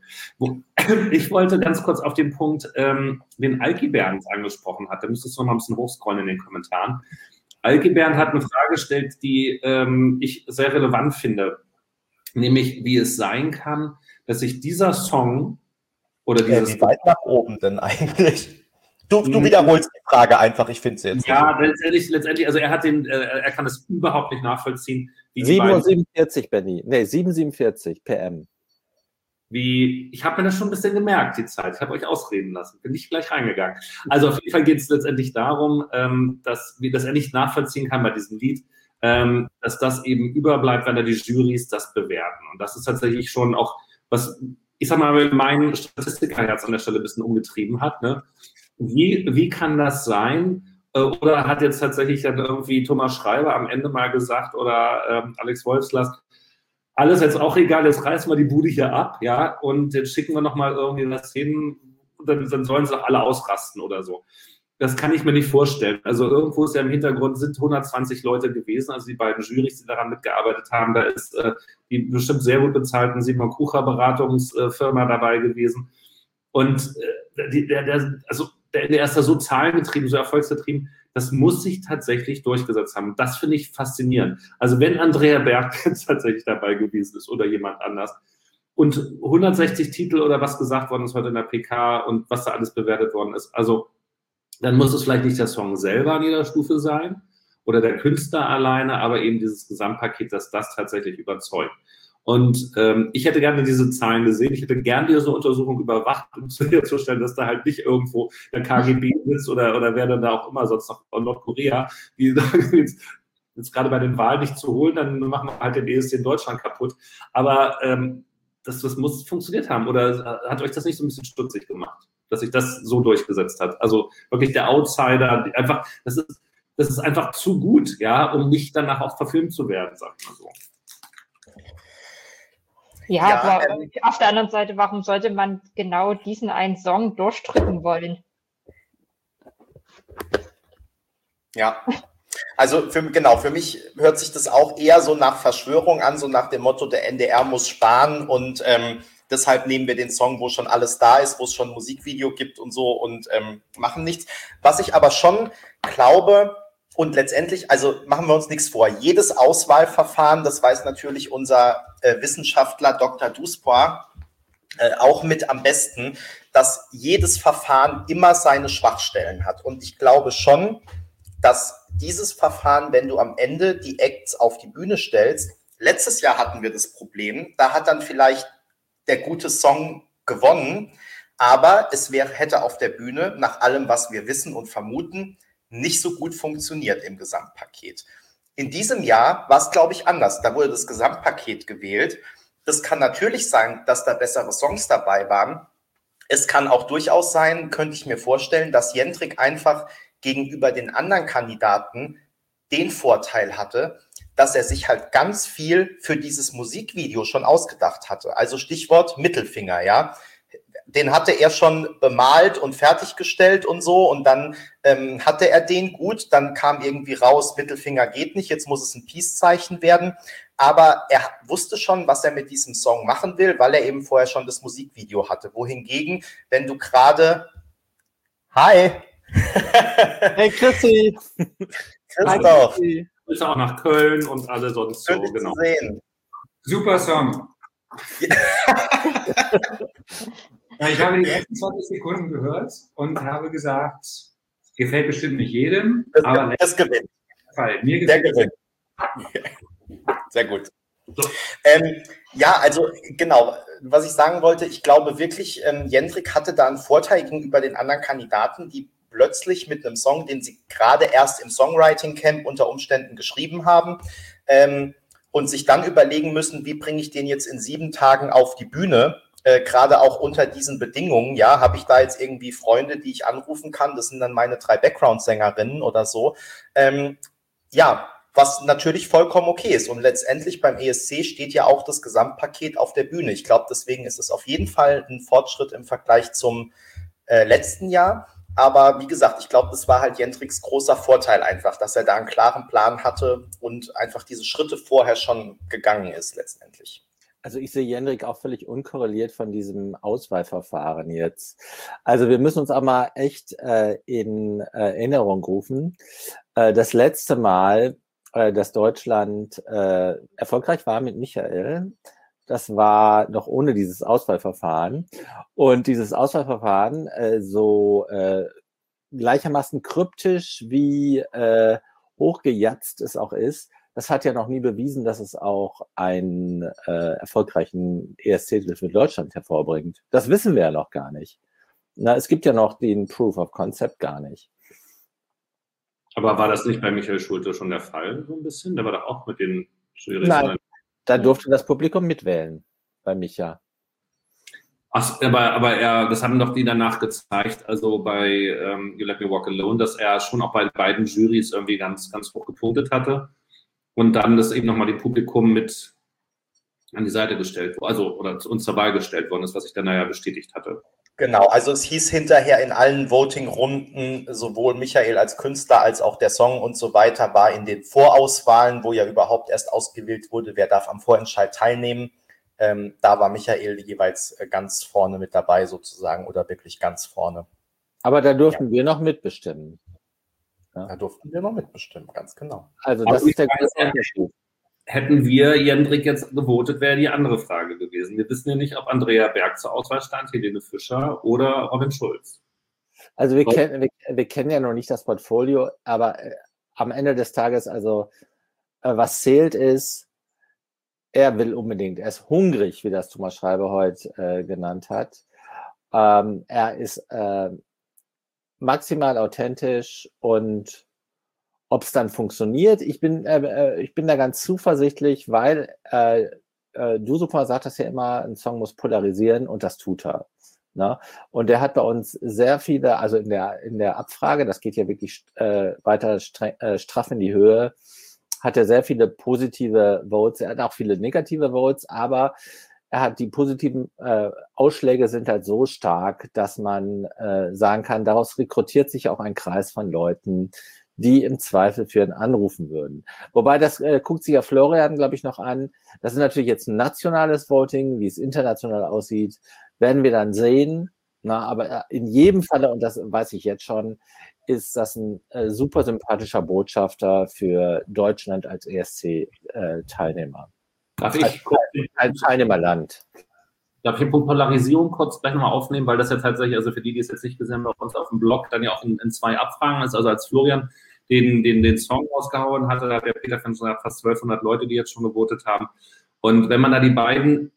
Ich wollte ganz kurz auf den Punkt, den Alki Bernd angesprochen hat. Da müsstest du noch mal ein bisschen hochscrollen in den Kommentaren. Alki Bernd hat eine Frage gestellt, die ich sehr relevant finde, nämlich wie es sein kann, dass sich dieser Song oder dieses... Wie weit nach oben denn eigentlich? Du wiederholst die Frage einfach, ich finde es jetzt. Ja, letztendlich, also er kann es überhaupt nicht nachvollziehen. 7:47, Benni. Nee, 7:47 PM. Ich habe mir das schon ein bisschen gemerkt, die Zeit. Ich habe euch ausreden lassen. Bin nicht gleich reingegangen. Also auf jeden Fall geht es letztendlich darum, dass er nicht nachvollziehen kann bei diesem Lied, dass das eben überbleibt, wenn die Jurys das bewerten. Und das ist tatsächlich schon auch, was, ich sag mal, mein Statistikerherz an der Stelle ein bisschen umgetrieben hat. Ne? Wie kann das sein? Oder hat jetzt tatsächlich dann irgendwie Thomas Schreiber am Ende mal gesagt oder Alex Wolfslast, alles jetzt auch egal, jetzt reißen wir die Bude hier ab, ja, und jetzt schicken wir nochmal irgendwie das hin, und dann sollen sie doch alle ausrasten oder so. Das kann ich mir nicht vorstellen. Also irgendwo ist ja im Hintergrund, sind 120 Leute gewesen, also die beiden Jurys, die daran mitgearbeitet haben, da ist die bestimmt sehr gut bezahlten Simon Kucher Beratungsfirma dabei gewesen. Und der ist da so zahlengetrieben, so erfolgsgetrieben, das muss sich tatsächlich durchgesetzt haben. Das finde ich faszinierend. Also wenn Andrea Berg jetzt tatsächlich dabei gewesen ist oder jemand anders und 160 Titel oder was gesagt worden ist heute in der PK und was da alles bewertet worden ist, also dann muss es vielleicht nicht der Song selber an jeder Stufe sein oder der Künstler alleine, aber eben dieses Gesamtpaket, dass das tatsächlich überzeugt. Und ich hätte gerne diese Zahlen gesehen. Ich hätte gerne diese Untersuchung überwacht, um sicherzustellen, dass da halt nicht irgendwo der KGB sitzt oder wer dann da auch immer sonst noch Nordkorea, die sagen, jetzt gerade bei den Wahlen nicht zu holen, dann machen wir halt den ESC in Deutschland kaputt. Aber das muss funktioniert haben. Oder hat euch das nicht so ein bisschen stutzig gemacht, dass sich das so durchgesetzt hat? Also wirklich der Outsider, einfach, das ist einfach zu gut, ja, um nicht danach auch verfilmt zu werden, sag ich mal so. Ja, aber auf der anderen Seite, warum sollte man genau diesen einen Song durchdrücken wollen? Ja, also für mich hört sich das auch eher so nach Verschwörung an, so nach dem Motto, der NDR muss sparen und deshalb nehmen wir den Song, wo schon alles da ist, wo es schon ein Musikvideo gibt und so und machen nichts. Was ich aber schon glaube, und letztendlich, also machen wir uns nichts vor, jedes Auswahlverfahren, das weiß natürlich unser Wissenschaftler Dr. Duspor auch mit am besten, dass jedes Verfahren immer seine Schwachstellen hat. Und ich glaube schon, dass dieses Verfahren, wenn du am Ende die Acts auf die Bühne stellst, letztes Jahr hatten wir das Problem, da hat dann vielleicht der gute Song gewonnen, aber es hätte auf der Bühne, nach allem, was wir wissen und vermuten, nicht so gut funktioniert im Gesamtpaket. In diesem Jahr war es, glaube ich, anders. Da wurde das Gesamtpaket gewählt. Das kann natürlich sein, dass da bessere Songs dabei waren. Es kann auch durchaus sein, könnte ich mir vorstellen, dass Jendrik einfach gegenüber den anderen Kandidaten den Vorteil hatte, dass er sich halt ganz viel für dieses Musikvideo schon ausgedacht hatte. Also Stichwort Mittelfinger, ja. Den hatte er schon bemalt und fertiggestellt und so und dann hatte er den gut, dann kam irgendwie raus, Mittelfinger geht nicht, jetzt muss es ein Peace-Zeichen werden, aber er wusste schon, was er mit diesem Song machen will, weil er eben vorher schon das Musikvideo hatte. Wohingegen, wenn du gerade... Hi! Hey Chrissy! Christoph! Ist auch nach Köln und alle sonst so, genau. Sehen. Super Song. Ich habe die ersten 20 Sekunden gehört und habe gesagt, gefällt bestimmt nicht jedem, aber das gewinnt. Mir gefällt der gewinnt. Sehr gut. So. Ja, also genau, was ich sagen wollte, ich glaube wirklich, Jendrik hatte da einen Vorteil gegenüber den anderen Kandidaten, die plötzlich mit einem Song, den sie gerade erst im Songwriting Camp unter Umständen geschrieben haben, und sich dann überlegen müssen, wie bringe ich den jetzt in 7 Tagen auf die Bühne, gerade auch unter diesen Bedingungen, ja, habe ich da jetzt irgendwie Freunde, die ich anrufen kann, das sind dann meine 3 Background-Sängerinnen oder so, ja, was natürlich vollkommen okay ist und letztendlich beim ESC steht ja auch das Gesamtpaket auf der Bühne. Ich glaube, deswegen ist es auf jeden Fall ein Fortschritt im Vergleich zum letzten Jahr. Aber wie gesagt, ich glaube, das war halt Jendriks großer Vorteil einfach, dass er da einen klaren Plan hatte und einfach diese Schritte vorher schon gegangen ist letztendlich. Also ich sehe Jendrik auch völlig unkorreliert von diesem Auswahlverfahren jetzt. Also wir müssen uns auch mal echt in Erinnerung rufen. Das letzte Mal, dass Deutschland erfolgreich war mit Michael, das war noch ohne dieses Auswahlverfahren. Und dieses Auswahlverfahren so gleichermaßen kryptisch wie hochgejatzt es auch ist, das hat ja noch nie bewiesen, dass es auch einen erfolgreichen ESC-Titel für Deutschland hervorbringt. Das wissen wir ja noch gar nicht. Na, es gibt ja noch den Proof of Concept gar nicht. Aber war das nicht bei Michael Schulte schon der Fall, so ein bisschen? Der war doch auch mit den Jurys. Nein, da durfte das Publikum mitwählen bei Micha. Ach, aber das haben doch die danach gezeigt, also bei You Let Me Walk Alone, dass er schon auch bei beiden Jurys irgendwie ganz, ganz hoch gepunktet hatte und dann das eben nochmal dem Publikum mit an die Seite gestellt wurde, also oder uns zur Wahl gestellt worden ist, was ich dann ja bestätigt hatte. Genau, also es hieß hinterher in allen Voting-Runden, sowohl Michael als Künstler als auch der Song und so weiter, war in den Vorauswahlen, wo ja überhaupt erst ausgewählt wurde, wer darf am Vorentscheid teilnehmen. Da war Michael jeweils ganz vorne mit dabei sozusagen oder wirklich ganz vorne. Aber da durften wir noch mitbestimmen. Ja. Da durften wir noch mitbestimmen, ganz genau. Also das ist der große Unterschied. Hätten wir Jendrik jetzt gewotet, wäre die andere Frage gewesen. Wir wissen ja nicht, ob Andrea Berg zur Auswahl stand, Helene Fischer oder Robin Schulz. Also wir kennen ja noch nicht das Portfolio, aber am Ende des Tages, also was zählt ist, er will unbedingt, er ist hungrig, wie das Thomas Schreiber heute genannt hat. Er ist maximal authentisch und ob es dann funktioniert, ich bin da ganz zuversichtlich, weil du super sagtest ja immer, ein Song muss polarisieren und das tut er. Ne? Und der hat bei uns sehr viele, also in der Abfrage, das geht ja wirklich weiter straff in die Höhe, hat er sehr viele positive Votes, er hat auch viele negative Votes, aber er hat die positiven Ausschläge sind halt so stark, dass man sagen kann, daraus rekrutiert sich auch ein Kreis von Leuten, die im Zweifel für ihn anrufen würden. Wobei, das guckt sich ja Florian, glaube ich, noch an. Das ist natürlich jetzt ein nationales Voting, wie es international aussieht, werden wir dann sehen. Na, aber in jedem Falle, und das weiß ich jetzt schon, ist das ein super sympathischer Botschafter für Deutschland als ESC-Teilnehmer. Darf ich als Teilnehmerland. Darf ich den Punkt Polarisierung kurz gleich nochmal aufnehmen, weil das ja tatsächlich, also für die es jetzt nicht gesehen haben, bei uns auf dem Blog dann ja auch in 2 Abfragen ist. Also als Florian den Song rausgehauen hatte, da hat der Peter fast 1200 Leute, die jetzt schon gewotet haben. Und wenn man da die beiden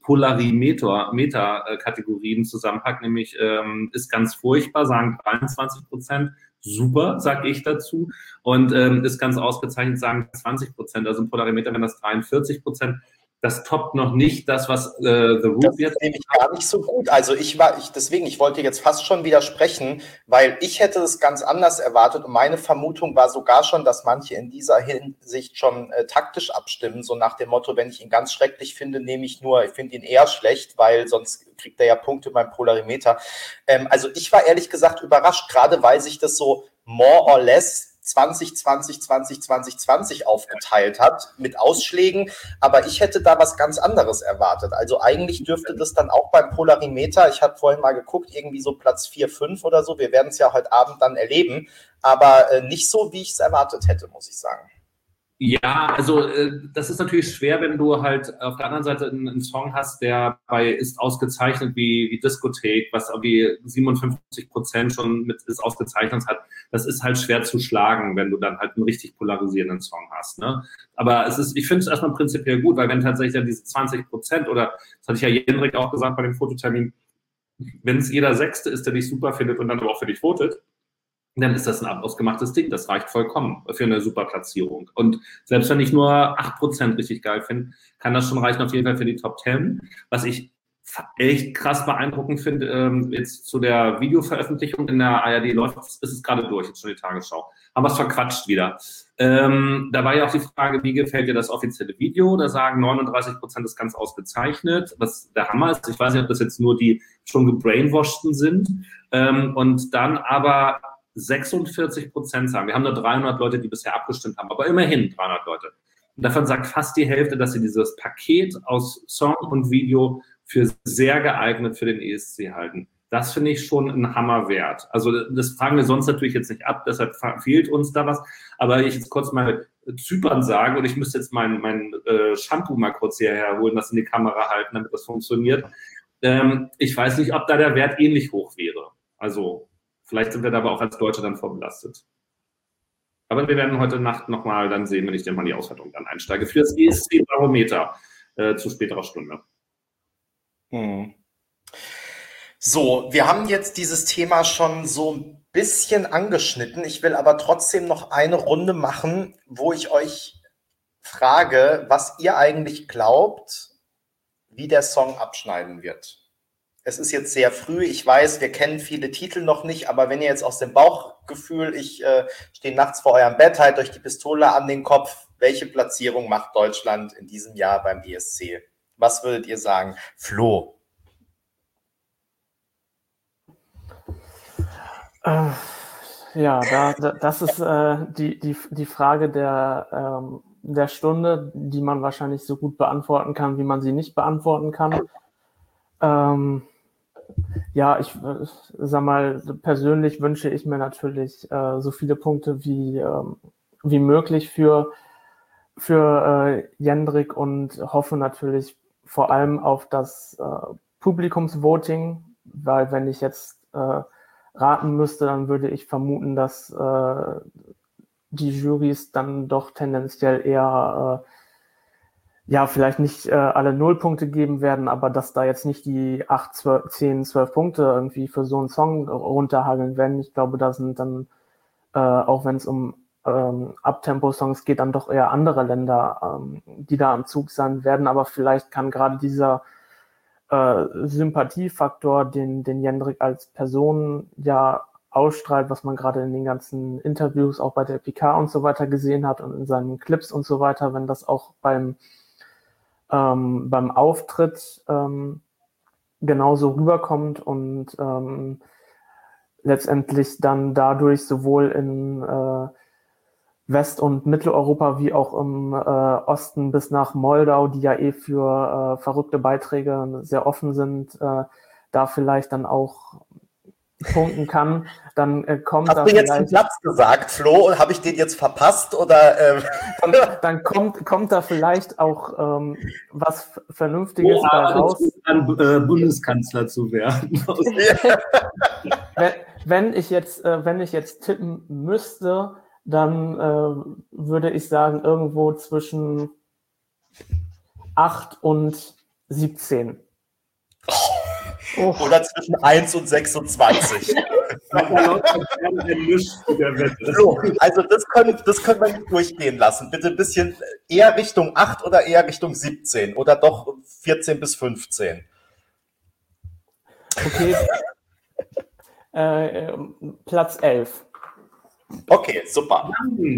Polarimeter-Kategorien zusammenpackt, nämlich ist ganz furchtbar, sagen 23%, super, sage ich dazu, und ist ganz ausgezeichnet, sagen 20%, also im Polarimeter wären das 43%. das toppt noch nicht das, was The Roop Das jetzt... ist nämlich gar nicht so gut. Also ich wollte jetzt fast schon widersprechen, weil ich hätte es ganz anders erwartet und meine Vermutung war sogar schon, dass manche in dieser Hinsicht schon taktisch abstimmen, so nach dem Motto, wenn ich ihn ganz schrecklich finde, ich finde ihn eher schlecht, weil sonst kriegt er ja Punkte beim Polarimeter. Also ich war ehrlich gesagt überrascht, gerade weil sich das so more or less 2020, 2020 aufgeteilt hat mit Ausschlägen, aber ich hätte da was ganz anderes erwartet. Also eigentlich dürfte das dann auch beim Polarimeter, ich habe vorhin mal geguckt, irgendwie so Platz 4, 5 oder so, wir werden es ja heute Abend dann erleben, aber nicht so, wie ich es erwartet hätte, muss ich sagen. Ja, also das ist natürlich schwer, wenn du halt auf der anderen Seite einen Song hast, der bei ist ausgezeichnet wie Diskothek, was irgendwie 57% schon mit ist ausgezeichnet hat. Das ist halt schwer zu schlagen, wenn du dann halt einen richtig polarisierenden Song hast. Ne? Aber ich finde es erstmal prinzipiell gut, weil wenn tatsächlich dann diese 20% oder, das hatte ich ja Jendrik auch gesagt bei dem Fototermin, wenn es jeder Sechste ist, der dich super findet und dann aber auch für dich votet, dann ist das ein ausgemachtes Ding. Das reicht vollkommen für eine super Platzierung. Und selbst wenn ich nur 8% richtig geil finde, kann das schon reichen, auf jeden Fall für die Top 10. Was ich echt krass beeindruckend finde, jetzt zu der Videoveröffentlichung in der ARD läuft, ist es gerade durch, jetzt schon die Tagesschau. Haben wir es verquatscht wieder. Da war ja auch die Frage, wie gefällt dir das offizielle Video? Da sagen 39% ist ganz ausgezeichnet, was der Hammer ist. Ich weiß nicht, ob das jetzt nur die schon gebrainwashten sind. Und dann aber 46% sagen. Wir haben nur 300 Leute, die bisher abgestimmt haben, aber immerhin 300 Leute. Und davon sagt fast die Hälfte, dass sie dieses Paket aus Song und Video für sehr geeignet für den ESC halten. Das finde ich schon ein Hammer wert. Also das fragen wir sonst natürlich jetzt nicht ab, deshalb fehlt uns da was. Aber ich jetzt kurz mal Zypern sage und ich müsste jetzt mein Shampoo mal kurz hierher holen, das in die Kamera halten, damit das funktioniert. Ich weiß nicht, ob da der Wert ähnlich hoch wäre. Also vielleicht sind wir da aber auch als Deutsche dann vorbelastet. Aber wir werden heute Nacht nochmal dann sehen, wenn ich dann mal in die Auswertung dann einsteige. Für das ESC-Barometer zu späterer Stunde. So, wir haben jetzt dieses Thema schon so ein bisschen angeschnitten. Ich will aber trotzdem noch eine Runde machen, wo ich euch frage, was ihr eigentlich glaubt, wie der Song abschneiden wird. Es ist jetzt sehr früh, ich weiß, wir kennen viele Titel noch nicht, aber wenn ihr jetzt aus dem Bauchgefühl, ich stehe nachts vor eurem Bett, haltet euch die Pistole an den Kopf, welche Platzierung macht Deutschland in diesem Jahr beim ESC? Was würdet ihr sagen? Flo? Ja, das ist die Frage der Stunde, die man wahrscheinlich so gut beantworten kann, wie man sie nicht beantworten kann. Ja, ich sag mal, persönlich wünsche ich mir natürlich so viele Punkte wie möglich für Jendrik und hoffe natürlich vor allem auf das Publikumsvoting, weil wenn ich jetzt raten müsste, dann würde ich vermuten, dass die Jurys dann doch tendenziell eher ja, vielleicht nicht alle 0 Punkte geben werden, aber dass da jetzt nicht die 8, 12, 10, 12 Punkte irgendwie für so einen Song runterhageln werden. Ich glaube, da sind dann, auch wenn es um Uptempo-Songs geht, dann doch eher andere Länder, die da am Zug sein werden. Aber vielleicht kann gerade dieser Sympathiefaktor, den Jendrik als Person ja ausstrahlt, was man gerade in den ganzen Interviews, auch bei der PK und so weiter gesehen hat und in seinen Clips und so weiter, wenn das auch beim Auftritt genauso rüberkommt und letztendlich dann dadurch sowohl in West- und Mitteleuropa wie auch im Osten bis nach Moldau, die ja für verrückte Beiträge sehr offen sind, da vielleicht dann auch punkten kann, dann kommt Hast da du jetzt einen Platz gesagt, Flo, und habe ich den jetzt verpasst? Oder, dann kommt da vielleicht auch was Vernünftiges bei raus. An Bundeskanzler zu werden. Wenn ich jetzt tippen müsste, dann würde ich sagen, irgendwo zwischen 8 und 17. Oder zwischen 1 und 26. So, also das können wir nicht durchgehen lassen. Bitte ein bisschen eher Richtung 8 oder eher Richtung 17 oder doch 14 bis 15. Okay. Platz 11. Okay, super.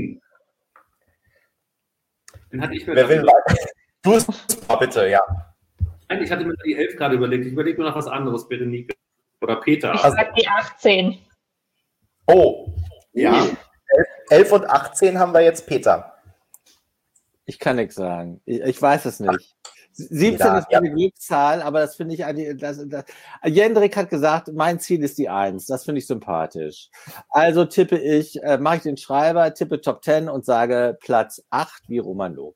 Den hatte ich mir Wer will weiter? Du es mal bitte, ja. Ich hatte mir die 11 gerade überlegt. Ich überlege mir noch was anderes, bitte, Nike. Oder Peter. Ich sag die 18. Oh, ja. 11 und 18 haben wir jetzt Peter. Ich kann nichts sagen. Ich weiß es nicht. 17 Ja, ist eine Glückszahl, aber das finde ich Jendrik hat gesagt, mein Ziel ist die 1. Das finde ich sympathisch. Also tippe ich, mache ich den Schreiber, tippe Top 10 und sage Platz 8 wie Roman Lob.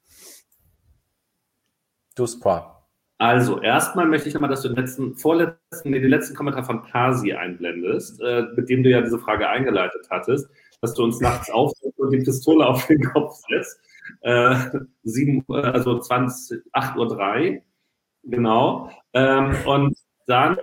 Du Spa. Also, erstmal möchte ich nochmal, dass du den letzten Kommentar von Pasi einblendest, mit dem du ja diese Frage eingeleitet hattest, dass du uns nachts aufsetzt und die Pistole auf den Kopf setzt. 8:03 Uhr, genau. Und dann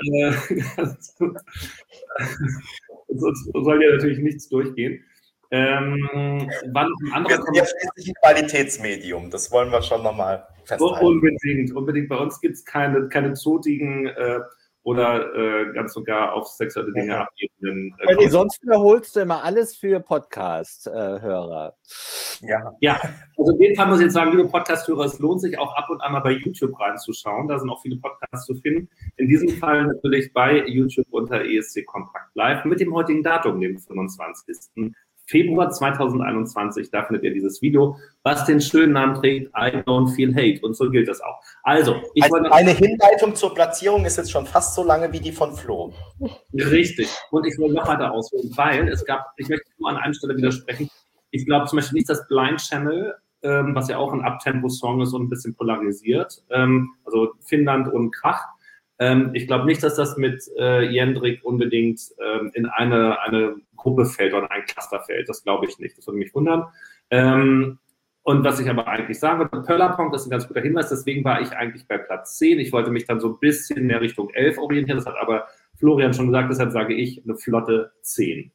soll ja natürlich nichts durchgehen. Wann ein anderer Wir sind ja schließlich ein Qualitätsmedium, das wollen wir schon nochmal festhalten. Unbedingt. Bei uns gibt es keine zotigen oder ganz sogar auf sexuelle Dinge abgebenden. Sonst wiederholst du immer alles für Podcast-Hörer. Ja, also in dem Fall muss ich jetzt sagen, liebe Podcast-Hörer, es lohnt sich auch ab und an mal bei YouTube reinzuschauen. Da sind auch viele Podcasts zu finden. In diesem Fall natürlich bei YouTube unter ESC Kompakt Live mit dem heutigen Datum, dem 25. Februar 2021, da findet ihr dieses Video, was den schönen Namen trägt, I don't feel hate. Und so gilt das auch. Also, eine Hinleitung zur Platzierung ist jetzt schon fast so lange wie die von Flo. Richtig. Und ich will noch weiter ausholen, weil ich möchte nur an einer Stelle widersprechen, ich glaube zum Beispiel nicht, dass Blind Channel, was ja auch ein Uptempo-Song ist und ein bisschen polarisiert, also Finnland und Krach, ich glaube nicht, dass das mit Jendrik unbedingt in eine Gruppe fällt oder ein Cluster fällt. Das glaube ich nicht. Das würde mich wundern. Und was ich aber eigentlich sagen würde, Pöllerpong, das ist ein ganz guter Hinweis. Deswegen war ich eigentlich bei Platz 10. Ich wollte mich dann so ein bisschen mehr Richtung 11 orientieren. Das hat aber Florian schon gesagt. Deshalb sage ich eine flotte 10.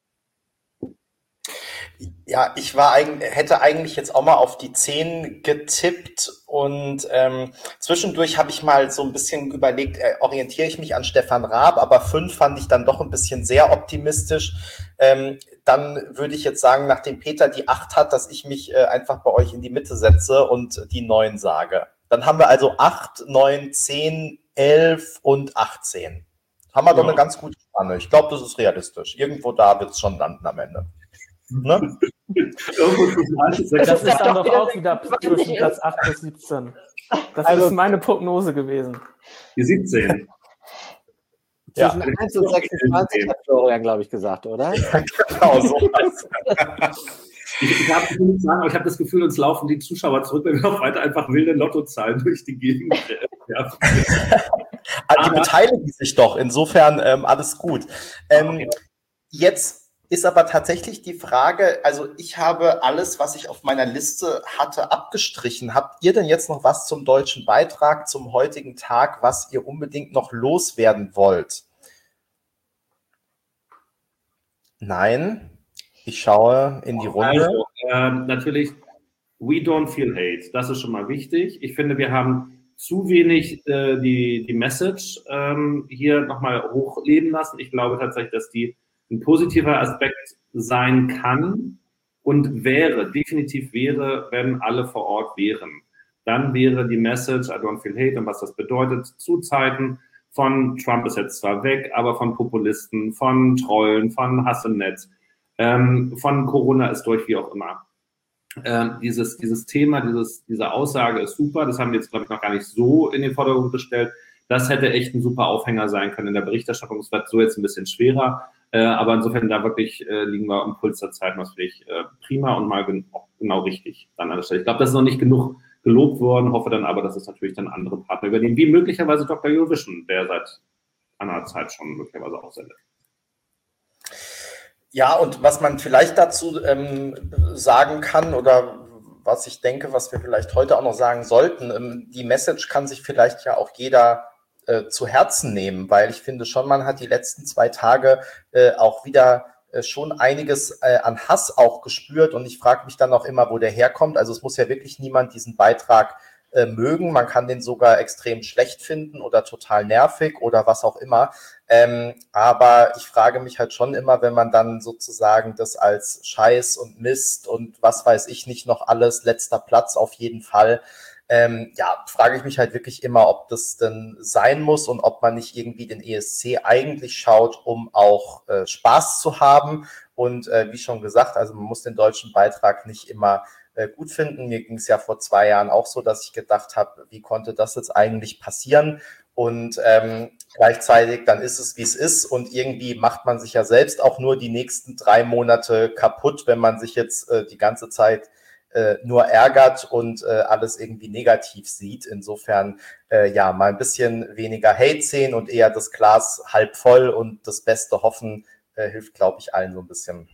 Ja, hätte eigentlich jetzt auch mal auf die 10 getippt und zwischendurch habe ich mal so ein bisschen überlegt, orientiere ich mich an Stefan Raab, aber 5 fand ich dann doch ein bisschen sehr optimistisch. Dann würde ich jetzt sagen, nachdem Peter die 8 hat, dass ich mich einfach bei euch in die Mitte setze und die 9 sage. Dann haben wir also 8, 9, 10, 11 und 18. Haben wir doch eine ganz gute Spanne. Ich glaube, das ist realistisch. Irgendwo da wird es schon landen am Ende. Ne? Das ist dann doch auch wieder zwischen Platz 8 bis 17. Das ist meine Prognose gewesen. Die 17. Zwischen 1 und 26 hat Florian, glaube ich, gesagt, oder? Ja, genau, so. Ich habe das Gefühl, uns laufen die Zuschauer zurück, wenn wir noch weiter einfach wilde Lottozahlen durch die Gegend werfen. Die beteiligen sich doch, insofern alles gut. Jetzt ist aber tatsächlich die Frage, also ich habe alles, was ich auf meiner Liste hatte, abgestrichen. Habt ihr denn jetzt noch was zum deutschen Beitrag, zum heutigen Tag, was ihr unbedingt noch loswerden wollt? Nein? Ich schaue in die Runde. Also, natürlich, we don't feel hate. Das ist schon mal wichtig. Ich finde, wir haben zu wenig die Message hier nochmal hochleben lassen. Ich glaube tatsächlich, dass die ein positiver Aspekt sein kann und definitiv wäre, wenn alle vor Ort wären. Dann wäre die Message, I don't feel hate und was das bedeutet, zu Zeiten von Trump ist jetzt zwar weg, aber von Populisten, von Trollen, von Hass im Netz, von Corona ist durch, wie auch immer. Dieses Thema, diese Aussage ist super, das haben wir jetzt, glaube ich, noch gar nicht so in den Vordergrund gestellt. Das hätte echt ein super Aufhänger sein können in der Berichterstattung. Es wird so jetzt ein bisschen schwerer, aber insofern da wirklich liegen wir am Puls der Zeit, was finde ich prima und mal genau richtig dann an der Stelle. Ich glaube, das ist noch nicht genug gelobt worden, hoffe dann aber, dass es natürlich dann andere Partner übernehmen, wie möglicherweise Dr. Eurovision, der seit einer Zeit schon möglicherweise auch sendet. Ja, und was man vielleicht dazu sagen kann oder was ich denke, was wir vielleicht heute auch noch sagen sollten, die Message kann sich vielleicht ja auch jeder zu Herzen nehmen, weil ich finde schon, man hat die letzten 2 Tage auch wieder schon einiges an Hass auch gespürt und ich frage mich dann auch immer, wo der herkommt. Also es muss ja wirklich niemand diesen Beitrag mögen. Man kann den sogar extrem schlecht finden oder total nervig oder was auch immer. Aber ich frage mich halt schon immer, wenn man dann sozusagen das als Scheiß und Mist und was weiß ich nicht noch alles, letzter Platz auf jeden Fall, frage ich mich halt wirklich immer, ob das denn sein muss und ob man nicht irgendwie den ESC eigentlich schaut, um auch Spaß zu haben. Und wie schon gesagt, also man muss den deutschen Beitrag nicht immer gut finden. Mir ging es ja vor 2 Jahren auch so, dass ich gedacht habe, wie konnte das jetzt eigentlich passieren? Und gleichzeitig, dann ist es, wie es ist. Und irgendwie macht man sich ja selbst auch nur die nächsten 3 Monate kaputt, wenn man sich jetzt die ganze Zeit nur ärgert und alles irgendwie negativ sieht. Insofern, mal ein bisschen weniger Hate sehen und eher das Glas halb voll und das Beste hoffen, hilft, glaube ich, allen so ein bisschen.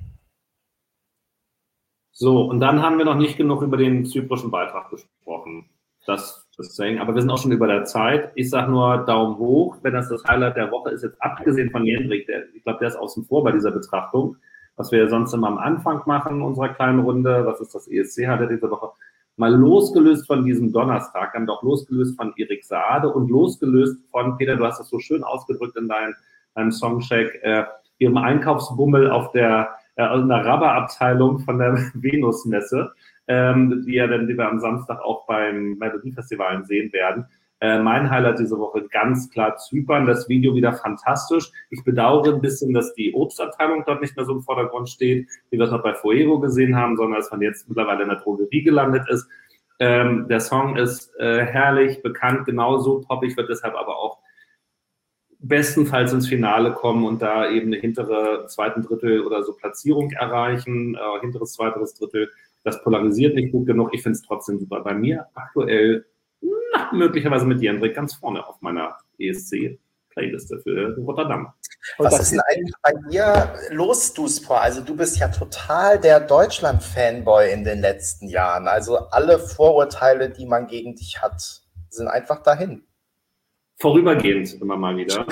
So, und dann haben wir noch nicht genug über den zyprischen Beitrag gesprochen. Das Saying, aber wir sind auch schon über der Zeit. Ich sage nur Daumen hoch, wenn das Highlight der Woche ist, jetzt abgesehen von Jendrik, ich glaube, der ist außen vor bei dieser Betrachtung, was wir ja sonst immer am Anfang machen unserer kleinen Runde, was ist das ESC-Highlight diese Woche, mal losgelöst von diesem Donnerstag, dann doch losgelöst von Erik Saade und losgelöst von, Peter, du hast das so schön ausgedrückt in deinem Songcheck, ihrem Einkaufsbummel auf der in der Rubber-Abteilung von der Venus-Messe, die wir am Samstag auch beim Melodiefestival sehen werden. Mein Highlight diese Woche ganz klar Zypern, das Video wieder fantastisch. Ich bedauere ein bisschen, dass die Obstabteilung dort nicht mehr so im Vordergrund steht, wie wir es noch bei Fuego gesehen haben, sondern dass man jetzt mittlerweile in der Drogerie gelandet ist. Der Song ist herrlich, bekannt, genauso poppig, wird deshalb aber auch bestenfalls ins Finale kommen und da eben eine hintere zweiten Drittel oder so Platzierung erreichen, hinteres, zweiteres Drittel. Das polarisiert nicht gut genug. Ich finde es trotzdem super. Bei mir aktuell möglicherweise mit Jendrik ganz vorne auf meiner ESC-Playliste für Rotterdam. Was ist denn eigentlich bei dir los, Duspor? Also du bist ja total der Deutschland-Fanboy in den letzten Jahren. Also alle Vorurteile, die man gegen dich hat, sind einfach dahin. Vorübergehend immer mal wieder.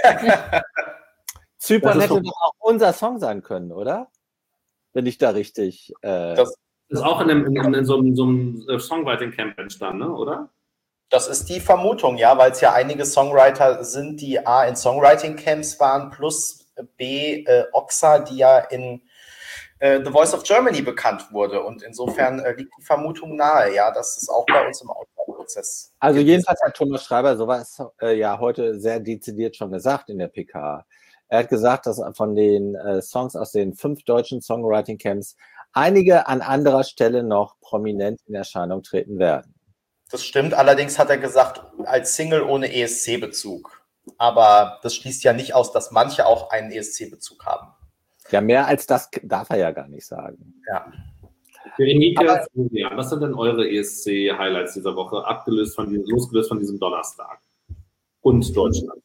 Zypern hätte doch auch unser Song sein können, oder? Wenn ich da richtig... Das ist auch in so einem Songwriting-Camp entstanden, ne? Oder? Das ist die Vermutung, ja, weil es ja einige Songwriter sind, die A, in Songwriting-Camps waren, plus B, Oxa, die ja in The Voice of Germany bekannt wurde. Und insofern liegt die Vermutung nahe, ja, dass es auch bei uns im Auswahlprozess. Also jedenfalls hat Thomas Schreiber sowas heute sehr dezidiert schon gesagt in der PK. Er hat gesagt, dass von den Songs aus den 5 deutschen Songwriting-Camps einige an anderer Stelle noch prominent in Erscheinung treten werden. Das stimmt, allerdings hat er gesagt, als Single ohne ESC-Bezug. Aber das schließt ja nicht aus, dass manche auch einen ESC-Bezug haben. Ja, mehr als das darf er ja gar nicht sagen. Ja. Berenike, was sind denn eure ESC-Highlights dieser Woche, losgelöst von diesem Donnerstag und Deutschland?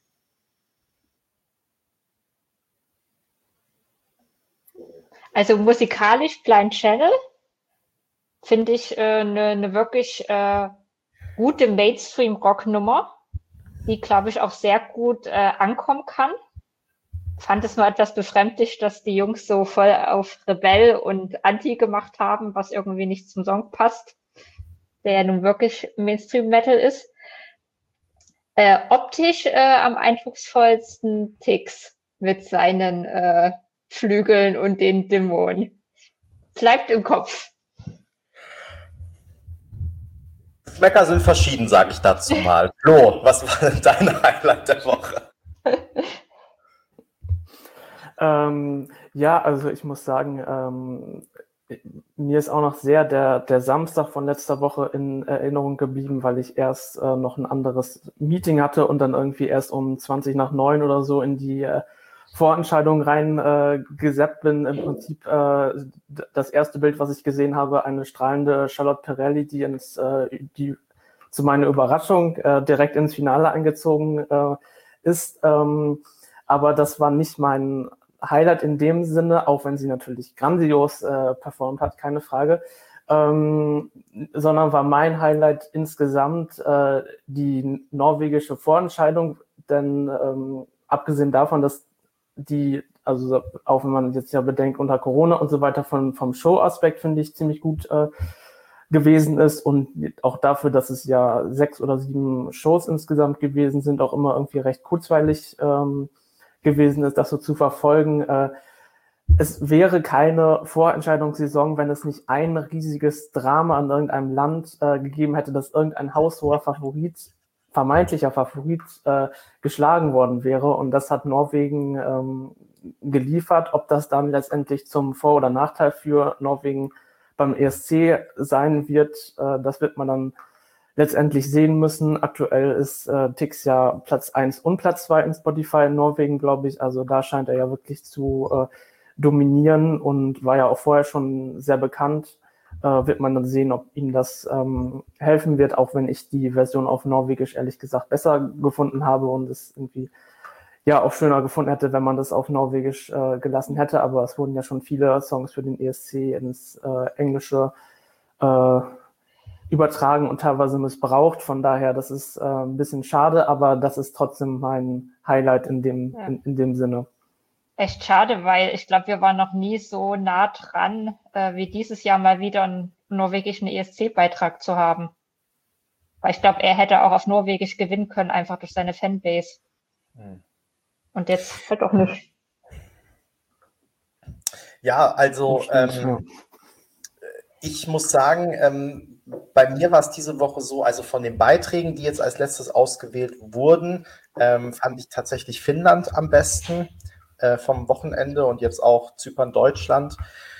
Also musikalisch Blind Channel finde ich eine wirklich gute Mainstream-Rock-Nummer, die, glaube ich, auch sehr gut ankommen kann. Fand es nur etwas befremdlich, dass die Jungs so voll auf Rebell und Anti gemacht haben, was irgendwie nicht zum Song passt, der ja nun wirklich Mainstream-Metal ist. Optisch am eindrucksvollsten Tix mit seinen Flügeln und den Dämonen. Bleibt im Kopf. Geschmäcker sind verschieden, sage ich dazu mal. Flo, was war denn dein Highlight der Woche? Also ich muss sagen, mir ist auch noch sehr der Samstag von letzter Woche in Erinnerung geblieben, weil ich erst noch ein anderes Meeting hatte und dann irgendwie erst um 20:09 oder so in die Vorentscheidung reingesappt bin. Im Prinzip das erste Bild, was ich gesehen habe, eine strahlende Charlotte Perrelli, die zu meiner Überraschung direkt ins Finale eingezogen ist. Aber das war nicht mein Highlight in dem Sinne, auch wenn sie natürlich grandios performt hat, keine Frage. sondern war mein Highlight insgesamt die norwegische Vorentscheidung, denn abgesehen davon, dass die, also auch wenn man jetzt ja bedenkt, unter Corona und so weiter, vom Show-Aspekt finde ich ziemlich gut gewesen ist und auch dafür, dass es ja 6 oder 7 Shows insgesamt gewesen sind, auch immer irgendwie recht kurzweilig gewesen ist, das so zu verfolgen. Es wäre keine Vorentscheidungssaison, wenn es nicht ein riesiges Drama in irgendeinem Land gegeben hätte, dass irgendein haushoher vermeintlicher Favorit geschlagen worden wäre. Und das hat Norwegen geliefert. Ob das dann letztendlich zum Vor- oder Nachteil für Norwegen beim ESC sein wird, das wird man dann letztendlich sehen müssen. Aktuell ist Tix ja Platz 1 und Platz 2 in Spotify in Norwegen, glaube ich. Also da scheint er ja wirklich zu dominieren und war ja auch vorher schon sehr bekannt. Wird man dann sehen, ob ihm das helfen wird, auch wenn ich die Version auf Norwegisch ehrlich gesagt besser gefunden habe und es irgendwie ja auch schöner gefunden hätte, wenn man das auf Norwegisch gelassen hätte. Aber es wurden ja schon viele Songs für den ESC ins Englische übertragen und teilweise missbraucht. Von daher, das ist ein bisschen schade, aber das ist trotzdem mein Highlight in dem Sinne. Echt schade, weil ich glaube, wir waren noch nie so nah dran, wie dieses Jahr mal wieder einen norwegischen ESC-Beitrag zu haben. Weil ich glaube, er hätte auch auf Norwegisch gewinnen können, einfach durch seine Fanbase. Und jetzt halt auch nicht. Ja, also ich muss sagen, bei mir war es diese Woche so, also von den Beiträgen, die jetzt als letztes ausgewählt wurden, fand ich tatsächlich Finnland am besten vom Wochenende und jetzt auch Zypern, Deutschland.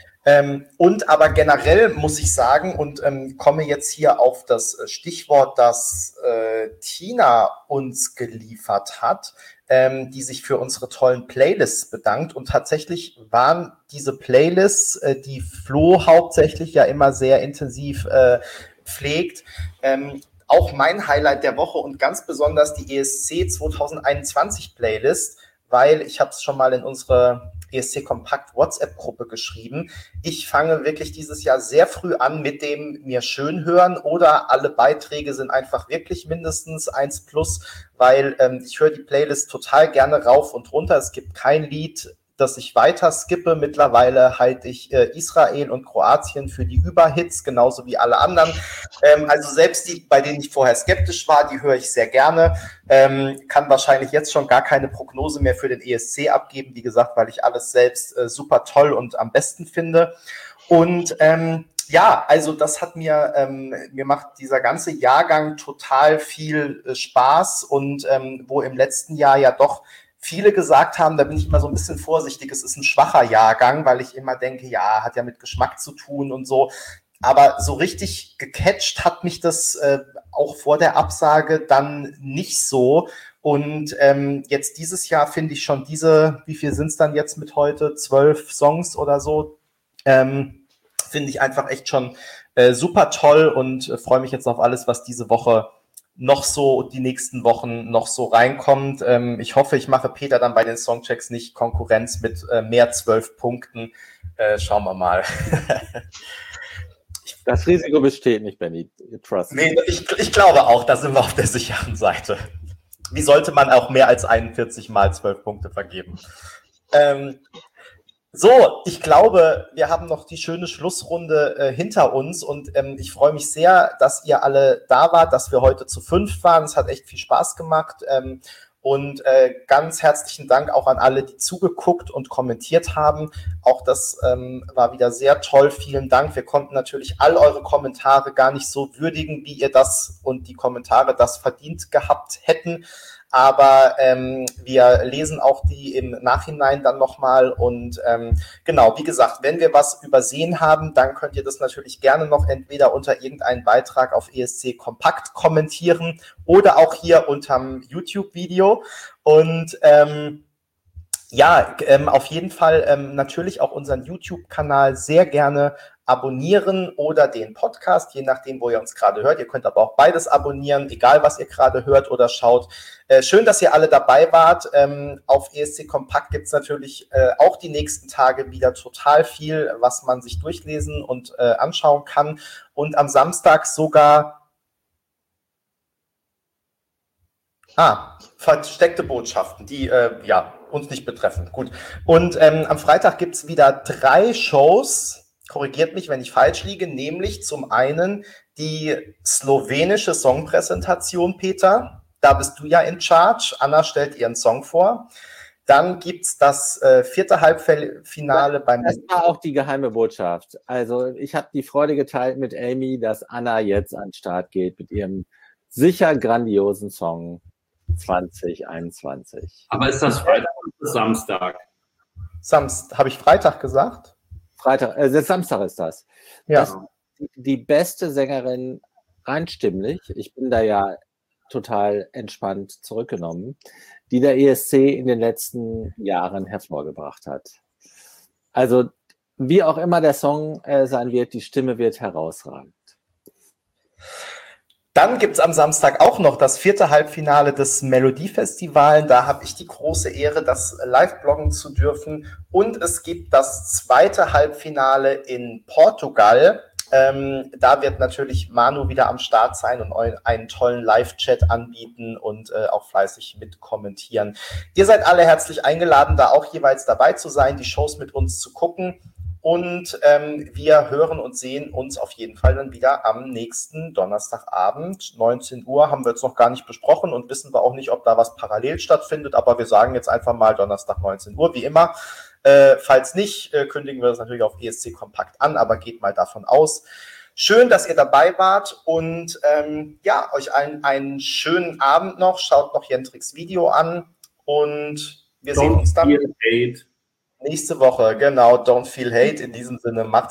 Und aber generell muss ich sagen und komme jetzt hier auf das Stichwort, das Tina uns geliefert hat, die sich für unsere tollen Playlists bedankt. Und tatsächlich waren diese Playlists, die Flo hauptsächlich ja immer sehr intensiv pflegt, auch mein Highlight der Woche und ganz besonders die ESC 2021 Playlist, weil ich habe es schon mal in unsere ESC Kompakt WhatsApp-Gruppe geschrieben. Ich fange wirklich dieses Jahr sehr früh an mit dem mir schön hören oder alle Beiträge sind einfach wirklich mindestens 1+, weil ich höre die Playlist total gerne rauf und runter. Es gibt kein Lied, das ich weiter skippe. Mittlerweile halte ich Israel und Kroatien für die Überhits, genauso wie alle anderen. Also selbst die, bei denen ich vorher skeptisch war, die höre ich sehr gerne. Kann wahrscheinlich jetzt schon gar keine Prognose mehr für den ESC abgeben, wie gesagt, weil ich alles selbst super toll und am besten finde. Und ja, also das hat mir macht dieser ganze Jahrgang total viel Spaß und wo im letzten Jahr ja doch viele gesagt haben, da bin ich immer so ein bisschen vorsichtig, es ist ein schwacher Jahrgang, weil ich immer denke, ja, hat ja mit Geschmack zu tun und so. Aber so richtig gecatcht hat mich das auch vor der Absage dann nicht so. Und jetzt dieses Jahr finde ich schon wie viel sind es dann jetzt mit heute? 12 Songs oder so. Finde ich einfach echt schon super toll und freue mich jetzt auf alles, was diese Woche noch so die nächsten Wochen noch so reinkommt. Ich hoffe, ich mache Peter dann bei den Songchecks nicht Konkurrenz mit mehr 12 Punkten. Schauen wir mal. Das Risiko besteht nicht, Benny. Trust. Nee, ich glaube auch, da sind wir auf der sicheren Seite. Wie sollte man auch mehr als 41 mal 12 Punkte vergeben? So, ich glaube, wir haben noch die schöne Schlussrunde hinter uns und ich freue mich sehr, dass ihr alle da wart, dass wir heute zu 5 waren. Es hat echt viel Spaß gemacht und ganz herzlichen Dank auch an alle, die zugeguckt und kommentiert haben. Auch das war wieder sehr toll. Vielen Dank. Wir konnten natürlich all eure Kommentare gar nicht so würdigen, wie ihr das und die Kommentare das verdient gehabt hätten. Aber wir lesen auch die im Nachhinein dann nochmal und genau, wie gesagt, wenn wir was übersehen haben, dann könnt ihr das natürlich gerne noch entweder unter irgendeinen Beitrag auf ESC Kompakt kommentieren oder auch hier unterm YouTube-Video und ja, auf jeden Fall natürlich auch unseren YouTube-Kanal sehr gerne abonnieren oder den Podcast, je nachdem, wo ihr uns gerade hört. Ihr könnt aber auch beides abonnieren, egal was ihr gerade hört oder schaut. Schön, dass ihr alle dabei wart. Auf ESC Kompakt gibt es natürlich auch die nächsten Tage wieder total viel, was man sich durchlesen und anschauen kann. Und am Samstag sogar versteckte Botschaften, die uns nicht betreffen. Gut. Und am Freitag gibt es wieder 3 Shows. Korrigiert mich, wenn ich falsch liege. Nämlich zum einen die slowenische Songpräsentation, Peter. Da bist du ja in charge. Anna stellt ihren Song vor. Dann gibt es das 4. Halbfinale beim... Das war auch die geheime Botschaft. Also ich habe die Freude geteilt mit Amy, dass Anna jetzt an den Start geht mit ihrem sicher grandiosen Song 2021. Aber ist das Freitag oder Samstag? Habe ich Freitag gesagt? Freitag, Samstag ist das. Ja. Das ist die beste Sängerin rein stimmlich. Ich bin da ja total entspannt zurückgenommen, die der ESC in den letzten Jahren hervorgebracht hat. Also wie auch immer der Song sein wird, die Stimme wird herausragend. Dann gibt es am Samstag auch noch das 4. Halbfinale des Melodiefestivals. Da habe ich die große Ehre, das live bloggen zu dürfen. Und es gibt das 2. Halbfinale in Portugal. Da wird natürlich Manu wieder am Start sein und einen tollen Live-Chat anbieten und auch fleißig mit kommentieren. Ihr seid alle herzlich eingeladen, da auch jeweils dabei zu sein, die Shows mit uns zu gucken. Und wir hören und sehen uns auf jeden Fall dann wieder am nächsten Donnerstagabend, 19 Uhr, haben wir jetzt noch gar nicht besprochen und wissen wir auch nicht, ob da was parallel stattfindet, aber wir sagen jetzt einfach mal Donnerstag 19 Uhr, wie immer. Falls nicht, kündigen wir das natürlich auf ESC Kompakt an, aber geht mal davon aus. Schön, dass ihr dabei wart und euch allen einen schönen Abend noch. Schaut noch Jentrix Video an und wir sehen uns dann nächste Woche. Genau, don't feel hate. In diesem Sinne, macht's